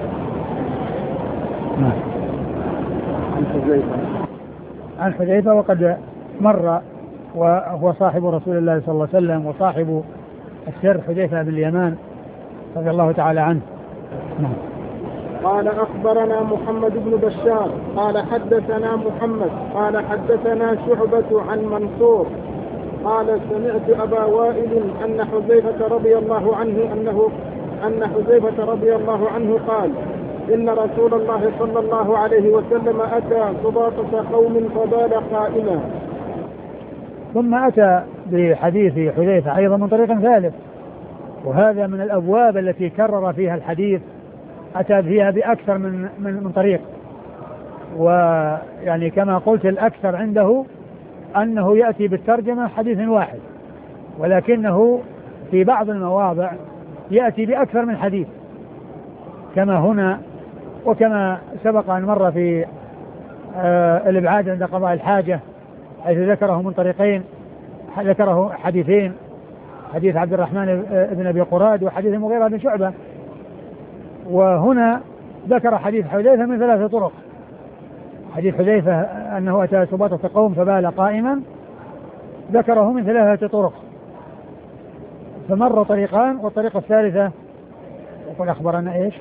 A: عن حذيفة
B: عن حذيفة وقد مر، وهو صاحب رسول الله صلى الله عليه وسلم وصاحب السر، حذيفة بن اليمان رضي الله تعالى عنه. نعم.
A: قال أخبرنا محمد بن بشار قال حدثنا محمد قال حدثنا شعبة عن منصور قال سمعت أبا وائل أن حذيفة رضي الله عنه أنه أن حذيفة رضي الله عنه قال إن رسول الله صلى الله عليه وسلم أتى سباطة قوم فبال قائما.
B: ثم أتى بحديث حذيفة أيضا من طريق ثالث، وهذا من الأبواب التي كرر فيها الحديث، أتى فيها بأكثر من من, من طريق، ويعني كما قلت الأكثر عنده أنه يأتي بالترجمة حديث واحد، ولكنه في بعض المواضع يأتي بأكثر من حديث كما هنا، وكما سبق أن مر في آه الإبعاد عند قضاء الحاجة، حيث ذكره من طريقين، ذكره حديثين، حديث عبد الرحمن بن أبي قراد وحديث المغيرة بن شعبة، وهنا ذكر حديث حذيفة من ثلاث طرق. حديث حذيفة أنه أتى سباطة قوم فبال قائما، ذكره من ثلاثة طرق، فمر طريقان والطريقة الثالثة يقول أخبرنا إيش؟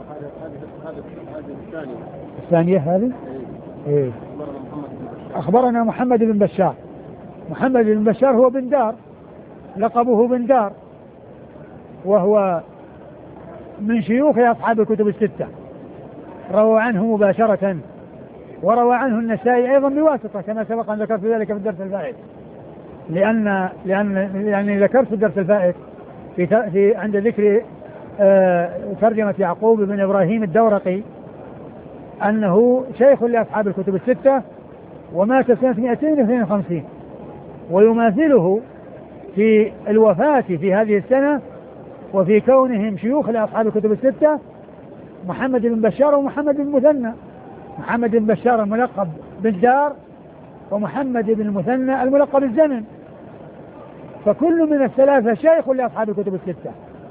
B: الثانية الثانية هذه إيه؟ أخبرنا محمد بن بشار. محمد بن بشار هو بن دار، لقبه بن دار، وهو من شيوخ أصحاب الكتب الستة، روى عنه مباشرة، وروى عنه النسائي أيضا بواسطة كما سبق أن ذكرت ذلك في الدرس الفائت، لأن لأن يعني ذكرت في الدرس الفائت في, في عند ذكر آه ترجمة يعقوب بن إبراهيم الدورقي أنه شيخ لأصحاب الكتب الستة ومات سنة مئتين واثنين وخمسين، ويماثله في الوفاة في هذه السنة وفي كونهم شيوخ لأصحاب الكتب الستة محمد بن بشار ومحمد بن مثنى. محمد بن بشار الملقب بالدار، ومحمد بن المثنى الملقب بالزمن، فكل من الثلاثة شيخ لأصحاب الكتب الستة،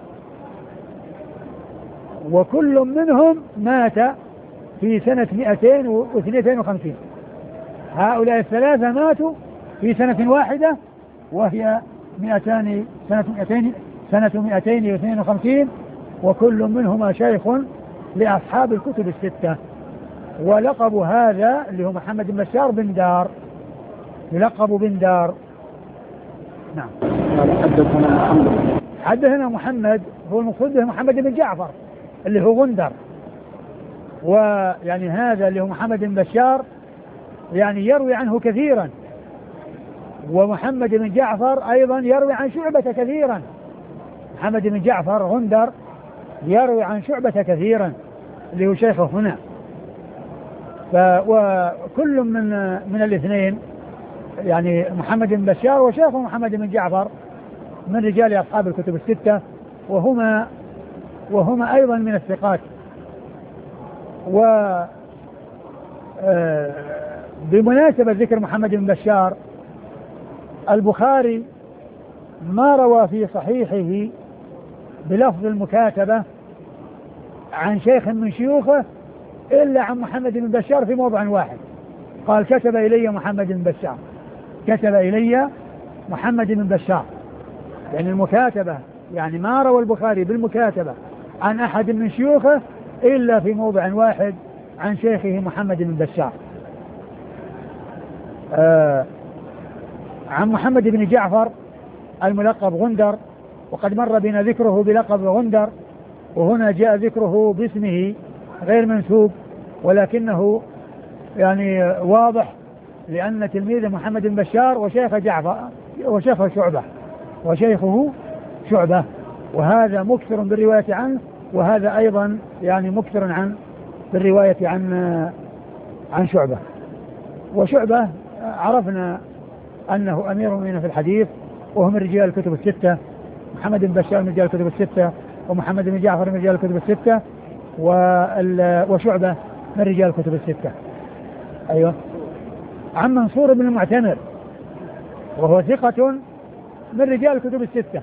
B: وكل منهم مات في سنة مئتين واثنين وخمسين. هؤلاء الثلاثة ماتوا في سنة واحدة وهي مئتان سنة مئتين سنة مئتين واثنين وخمسين، وكل منهما شيخ لأصحاب الكتب الستة. ولقب هذا اللي هو محمد بن بشار بن دار، يلقب بن دار. نعم.
A: حدثنا محمد
B: حدثنا محمد هو المقصود به محمد بن جعفر اللي هو غندر، ويعني هذا اللي هو محمد بن بشار يعني يروي عنه كثيرا، ومحمد بن جعفر أيضا يروي عن شعبة كثيرا. محمد بن جعفر غندر يروي عن شعبة كثيرا اللي هو شيخه هنا. وكل من من الاثنين يعني محمد بن بشار وشيخه محمد بن جعفر من رجال أصحاب الكتب الستة، وهما وهما أيضا من الثقات. و بمناسبة ذكر محمد بن بشار، البخاري ما روى في صحيحه بلفظ المكاتبة عن شيخ من شيوخه إلا عن محمد بن بشار في موضع واحد، قال كتب إلي محمد بن بشار، كتب إلي محمد بن بشار، يعني المكاتبة يعني ما روى البخاري بالمكاتبة عن أحد من شيوخه إلا في موضع واحد عن شيخه محمد بن بشار. آه عن محمد بن جعفر الملقب غندر، وقد مر بنا ذكره بلقب غندر، وهنا جاء ذكره باسمه غير منسوب، ولكنه يعني واضح لأن تلميذ محمد بن بشار وشيخ جعفر وشيخه شعبة وشيخه شعبة، وهذا مكثر بالرواية عنه، وهذا أيضا يعني مكثر عن بالرواية عن عن شعبة. وشعبة عرفنا أنه أمير المؤمنين في الحديث، وهو من رجال الكتب الستة. محمد بن بشار من رجال الكتب الستة، ومحمد بن جعفر من رجال الكتب الستة، وشعبة من رجال الكتب الستة. أيوة. عن منصور بن المعتمر وهو ثقة من رجال الكتب الستة،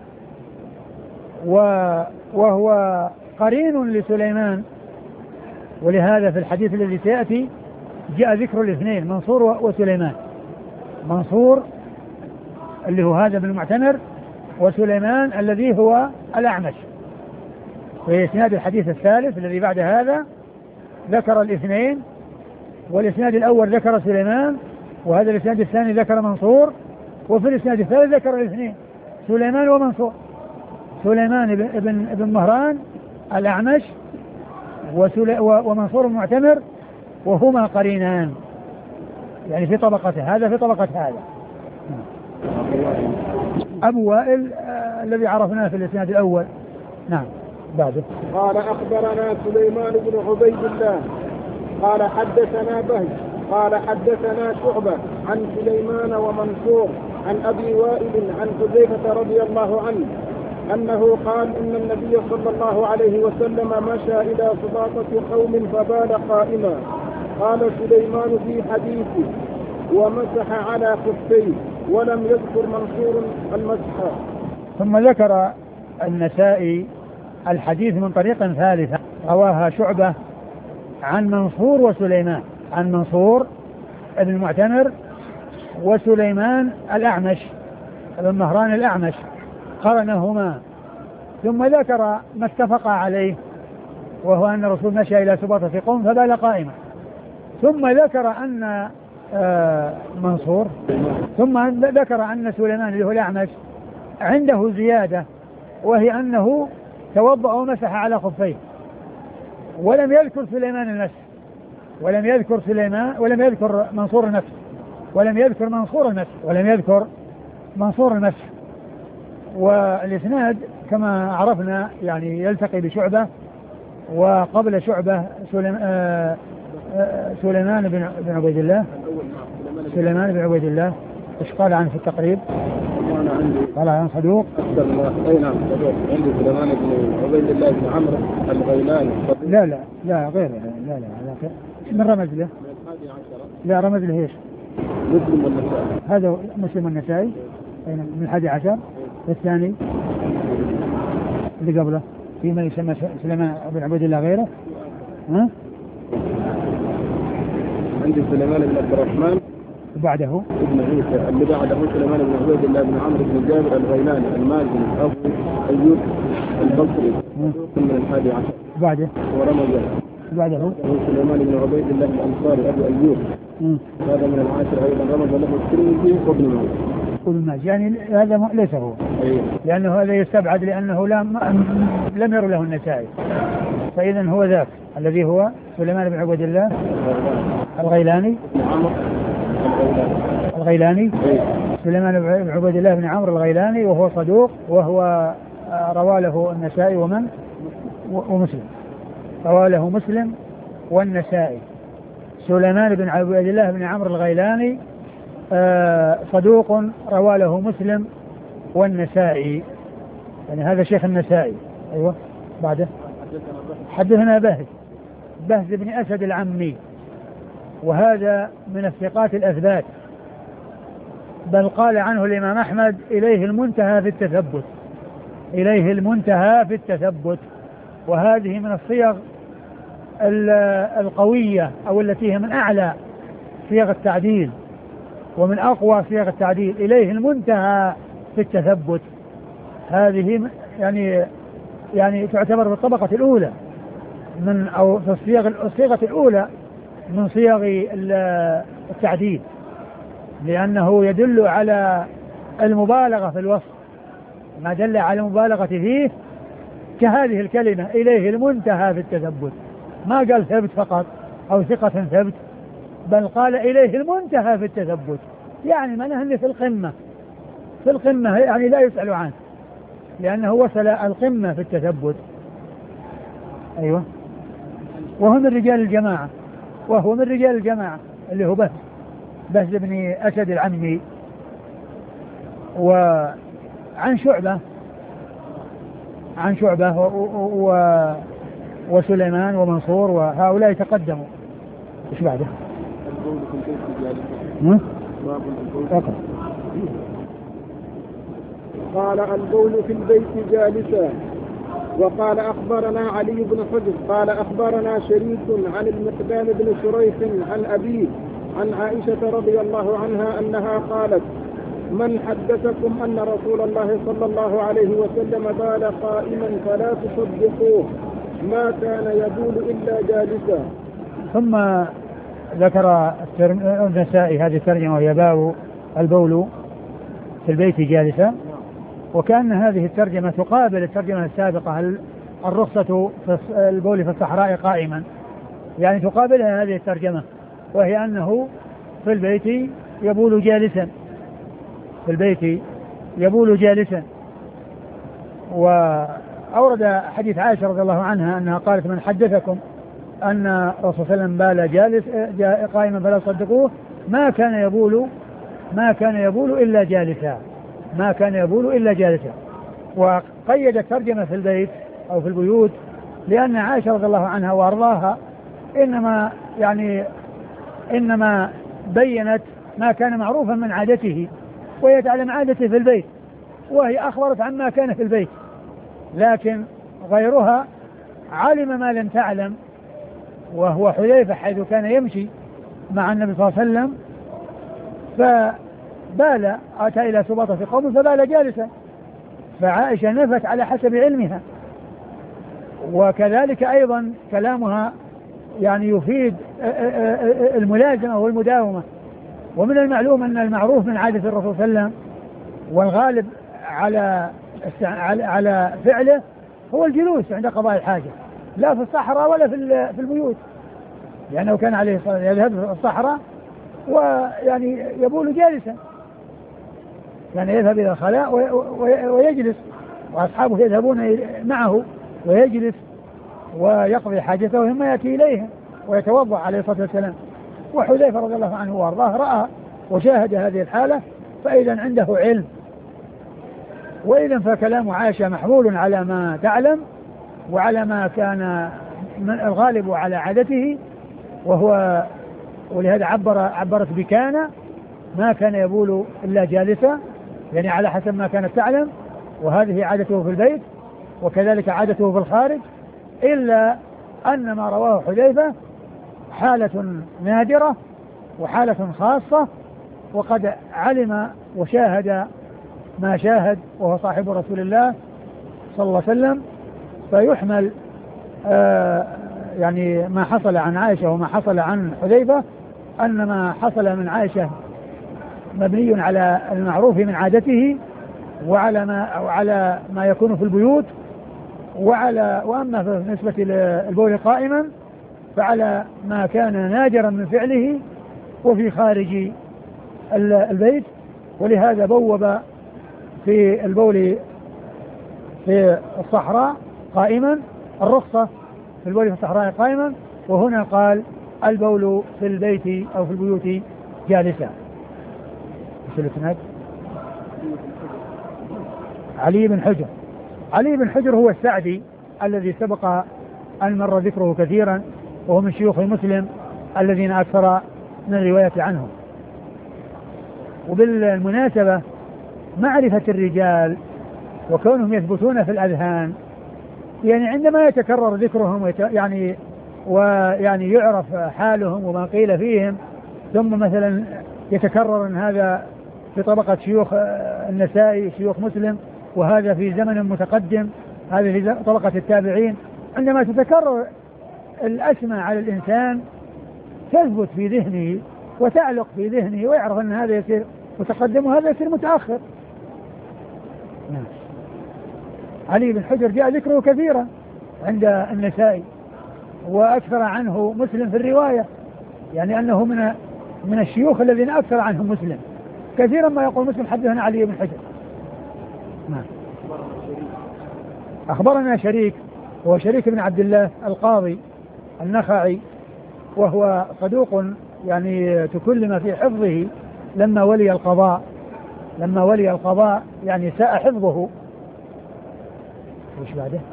B: وهو قرين لسليمان، ولهذا في الحديث الذي سيأتي جاء ذكر الاثنين منصور وسليمان. منصور اللي هو هذا بن المعتمر، وسليمان الذي هو الأعمش. في إسناد الحديث الثالث الذي بعد هذا ذكر الاثنين، والإسناد الأول ذكر سليمان، وهذا الإسناد الثاني ذكر منصور، وفي الإسناد الثالث ذكر الاثنين سليمان ومنصور. سليمان ابن ابن مهران الأعمش ومنصور المعتمر، وهما قرينان يعني في طبقته، هذا في طبقة هذا. أبو وائل آه الذي عرفناه في الإسناد الأول. نعم. بعده
A: قال أخبرنا سليمان بن عبيد الله قال حدثنا بهز قال حدثنا شعبة عن سليمان ومنصور عن أبي وائل عن حذيفة رضي الله عنه أنه قال إن النبي صلى الله عليه وسلم مشى إلى سباطة قوم فبال قائما. قال سليمان في حديثه ومسح على خفيه، ولم يذكر منصور المسح.
B: ثم ذكر النسائي الحديث من طريق ثالثة رواها شعبة عن منصور وسليمان، عن منصور ابن المعتمر وسليمان الأعمش بن مهران الأعمش قرنهما، ثم ذكر ما اتفق عليه، وهو أن الرسول مشى إلى سباطة قوم فبال قائما، ثم ذكر أن آه منصور ثم ذكر أن سليمان اللي هو الأعمش عنده زيادة، وهي أنه توضأ ومسح على خفيه، ولم يذكر سليمان المسح، ولم يذكر سليمان ولم يذكر منصور المسح ولم يذكر منصور المسح ولم يذكر منصور المسح. والإسناد كما عرفنا يعني يلتقي بشعبة، وقبل شعبة سليم آه آه سليمان بن بن عبيد الله سليمان بن عبيد الله ايش قال عنه في التقريب؟ قال عن صدوق.
A: اي نعم صدوق. عندي سليمان بن عبيد الله بن عمرو الغيلاني.
B: لا لا لا غير لا لا لا من رمز له؟ لا رمز له ايش؟
A: مسلم والنسائي.
B: هذا مسلم والنسائي من الحادي عشر. الثاني اللي قبله في من يسمى سليمان بن عبيد الله غيره؟ ها؟
A: عندي سليمان بن عبد الرحمن
B: وبعده
A: ابن عيسى، اللي بعده سليمان بن عبيد الله بن عمرو بن جابر الغيلاني المازني ابو ايوب البصري من الحادي عشر.
B: بعده
A: ورمز
B: بعده
A: سليمان بن عبيد الله الانصاري ابو ايوب، هذا من العاشر ايضا. رمز له الترمذي وابن ماجه.
B: ابن ماجه يعني هذا ليس هو،
A: أيه.
B: لانه هذا يستبعد لانه لم لم ير له النسائي، فاذا هو ذاك الذي هو سليمان بن عبيد الله الغيلاني الغيلاني سليمان بن عبيد الله بن عمرو الغيلاني، وهو صدوق، وهو روى له النسائي ومن ومسلم، روى له مسلم والنسائي. سليمان بن عبيد الله بن عمرو الغيلاني آه صدوق روى له مسلم والنسائي، يعني هذا شيخ النسائي. ايوه بعده حدثنا بهز بهز بن اسد العمي، وهذا من الثقات الأثبات، بل قال عنه الإمام أحمد إليه المنتهى في التثبت، إليه المنتهى في التثبت. وهذه من الصيغ القوية أو التي هي من أعلى صيغ التعديل ومن أقوى صيغ التعديل، إليه المنتهى في التثبت. هذه يعني يعني تعتبر في الطبقة الأولى من أو في الصيغ الصيغة الأولى من صيغ التعديل، لأنه يدل على المبالغة في الوصف، ما دل على المبالغة فيه كهذه الكلمة إليه المنتهى في التثبت، ما قال ثبت فقط أو ثقة ثبت، بل قال إليه المنتهى في التثبت، يعني معناه أنه في القمة في القمة يعني لا يسأل عنه، لأنه وصل القمة في التثبت. أيوة. وهو من رجال الجماعة وهو من رجال الجماعة اللي هو بهز بهز بن أسد العمي. وعن شعبة عن شعبة و... و... وسليمان ومنصور وهؤلاء تقدموا. ايش بعده؟
A: قال البول في البيت جالسا. وقال أخبرنا علي بن حجر قال أخبرنا شريك عن المقدام بن شريح عن أبيه عن عائشة رضي الله عنها أنها قالت: من حدثكم أن رسول الله صلى الله عليه وسلم بال قائما فلا تصدقوه، ما كان يبول إلا جالسا.
B: ثم ذكر النسائي هذه الترجمة وهي باب البول في البيت جالسا، وكأن هذه الترجمة تقابل الترجمة السابقة الرخصة في البول في الصحراء قائما، يعني تقابلها هذه الترجمة، وهي أنه في البيت يبول جالسا في البيت يبول جالسا. وأورد حديث عائشة رضي الله عنها أنها قالت: من حدثكم أن الرسول صلى الله عليه وسلم بال جالس قائما فلا تصدقوه، ما كان يبول ما كان يبول إلا جالسا ما كان يبول إلا جالسا. وقيد الترجمة في البيت أو في البيوت لأن عائشة رضي الله عنها وأرضاها إنما يعني إنما بينت ما كان معروفا من عادته، وهي تعلم عادته في البيت، وهي أخبرت عما كان في البيت، لكن غيرها علم ما لم تعلم، وهو حذيفة حيث كان يمشي مع النبي صلى الله عليه وسلم، بال، أتى إلى سباطة قوم فبال جالسا، فعائشة نفت على حسب علمها. وكذلك أيضا كلامها يعني يفيد الملازمة والمداومة. ومن المعلوم أن المعروف من عادة الرسول صلى الله عليه وسلم والغالب على على فعله هو الجلوس عند قضاء الحاجة، لا في الصحراء ولا في في البيوت، لأنه كان عليه يذهب في الصحراء ويعني يبول جالسا، يعني يذهب إلى الخلاء ويجلس، وأصحابه يذهبون معه ويجلس ويقضي حاجته ثم يأتي إليها ويتوضأ عليه الصلاة والسلام. وحذيفة رضي الله عنه وارضاه رأى وشاهد هذه الحالة، فإذا عنده علم. وإذا فكلام عائشة محمول على ما تعلم وعلى ما كان الغالب على عادته، وهو ولهذا عبر عبرت بكان، ما كان يبول إلا جالسا، يعني على حسب ما كانت تعلم، وهذه عادته في البيت وكذلك عادته في الخارج، إلا أن ما رواه حذيفة حالة نادرة وحالة خاصة، وقد علم وشاهد ما شاهد وهو صاحب رسول الله صلى الله عليه وسلم. فيحمل آه يعني ما حصل عن عائشة وما حصل عن حذيفة أن ما حصل من عائشة مبني على المعروف من عادته وعلى ما وعلى ما يكون في البيوت، وعلى وأما بالنسبة للبول قائما فعلى ما كان نادرا من فعله وفي خارج البيت. ولهذا بوب في البول في الصحراء قائما الرخصة في البول في الصحراء قائما، وهنا قال البول في البيت أو في البيوت جالسا. علي بن حجر علي بن حجر هو السعدي الذي سبق أن مر ذكره كثيرا، وهو من شيوخ مسلم الذين أكثر من الرواية عنهم. وبالمناسبة معرفة الرجال وكونهم يثبتون في الأذهان، يعني عندما يتكرر ذكرهم ويت... يعني ويعني يعرف حالهم وما قيل فيهم، ثم مثلا يتكرر أن هذا في طبقة شيوخ النسائي شيوخ مسلم، وهذا في زمن متقدم، هذا في طبقة التابعين. عندما تتكرر الأسماء على الإنسان تثبت في ذهنه وتعلق في ذهنه، ويعرف أن هذا يصير متقدم وهذا يصير متأخر. نعم. علي بن حجر جاء ذكره كثيرا عند النسائي، وأكثر عنه مسلم في الرواية، يعني أنه من من الشيوخ الذين أكثر عنهم مسلم. كثيرا ما يقول مسلم حدثنا علي بن حجر. نعم. أخبرنا شريك، هو شريك بن عبد الله القاضي النخعي، وهو صدوق يعني تكلم في حفظه لما ولي القضاء لما ولي القضاء يعني ساء حفظه. وش بعده؟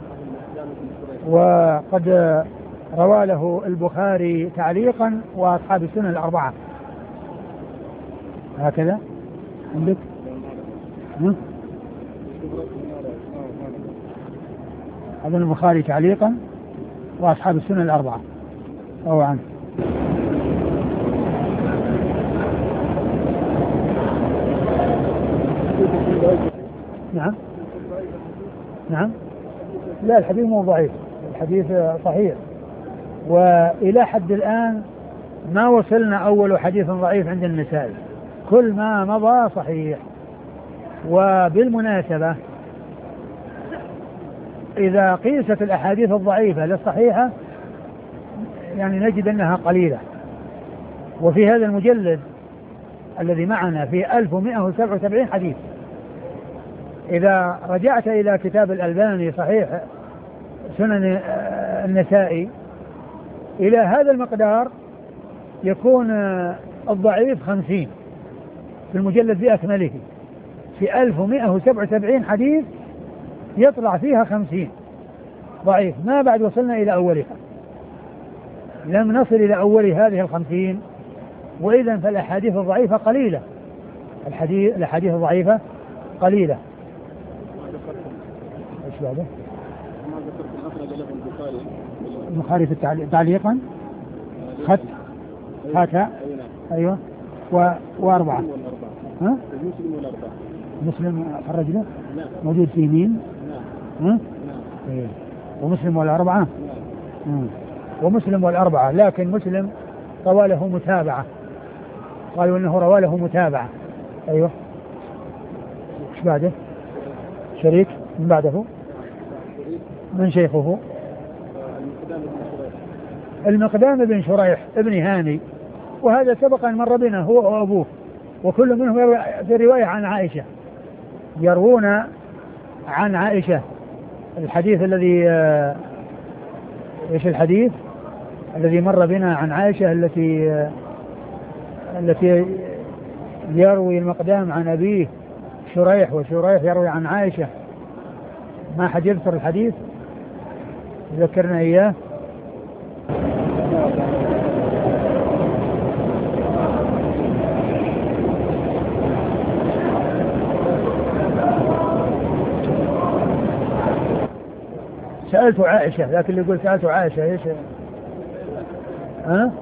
B: وقد روى له البخاري تعليقا وأصحاب السنن الأربعة. هكذا عندك؟ هذا البخاري تعليقا وأصحاب السنن الأربعة أو عنه. نعم نعم لا، الحديث مو ضعيف، الحديث صحيح، وإلى حد الآن ما وصلنا أول حديث ضعيف عند النسائي، كل ما مضى صحيح. وبالمناسبة إذا قيست الأحاديث الضعيفة للصحيحة يعني نجد أنها قليلة. وفي هذا المجلد الذي معنا في ألف ومئة وسبعة وسبعين حديث، إذا رجعت إلى كتاب الألباني صحيح سنن النسائي إلى هذا المقدار يكون الضعيف خمسين في المجلد بأكمله، في ألف ومئة وسبعة وسبعين حديث يطلع فيها خمسين ضعيف، ما بعد وصلنا إلى أولها، لم نصل إلى أول هذه الخمسين. وإذا فالأحاديث الضعيفة قليلة، الحديث الأحاديث الضعيفة قليلة. ايش بعده؟ البخاري في تعليقا خط هكا ايوه و... واربعه ها؟
A: المسلم والأربعة.
B: مسلم خرج له؟
A: نعم.
B: موجود في مين؟
A: نعم.
B: ها؟
A: نعم.
B: إيه. ومسلم والأربعة؟
A: نعم.
B: ومسلم والأربعة، لكن مسلم روى له متابعة، قالوا إنه روى له متابعة. أيوه. إيش بعده؟ شريك من بعده؟ من شيخه؟ المقدام بن شريح ابن هاني، وهذا سبق أن مر بنا هو وأبوه، وكل منهم يروي في رواية عن عائشة، يروون عن عائشة. الحديث الذي ايش الحديث الذي مر بنا عن عائشة التي التي يروي المقدام عن أبيه شريح، وشريح يروي عن عائشة. ما حد يذكر الحديث؟ ذكرنا إياه. سألت عائشة، لكن اللي يقول سألت عائشة ايش؟ ها؟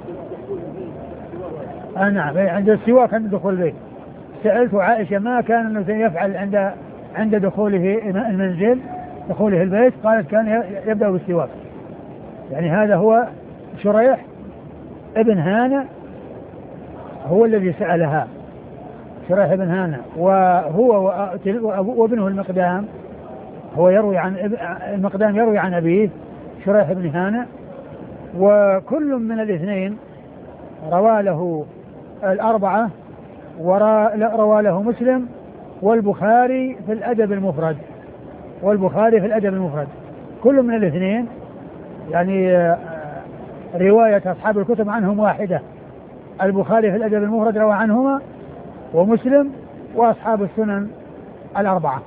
B: آه نعم، عند السواك عند دخول البيت. سألت عائشة ما كان انه يفعل عند عند دخوله المنزل، دخوله البيت، قالت كان يبدأ بالسواك. يعني هذا هو شريح ابن هانة هو الذي سألها، شريح ابن هانة، وهو وابنه المقدام هو يروي عن المقدام يروي عن أبيه شريح ابن هانة، وكل من الاثنين روى له الأربعة، وروى له مسلم والبخاري في الأدب المفرد، والبخاري في الأدب المفرد. كل من الاثنين يعني رواية أصحاب الكتب عنهم واحدة، البخاري في الأدب المفرد روى عنهما، ومسلم وأصحاب السنن الأربعة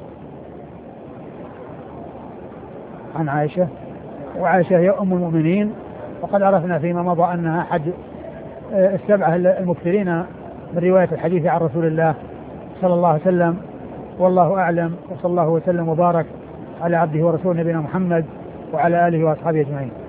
B: عن عائشة. وعائشة هي أم المؤمنين، وقد عرفنا فيما مضى أنها أحد السبعة المكثرين من رواية الحديث عن رسول الله صلى الله عليه وسلم. والله أعلم، وصلى الله وسلم وبارك على عبده ورسوله نبينا محمد وعلى آله وأصحابه أجمعين.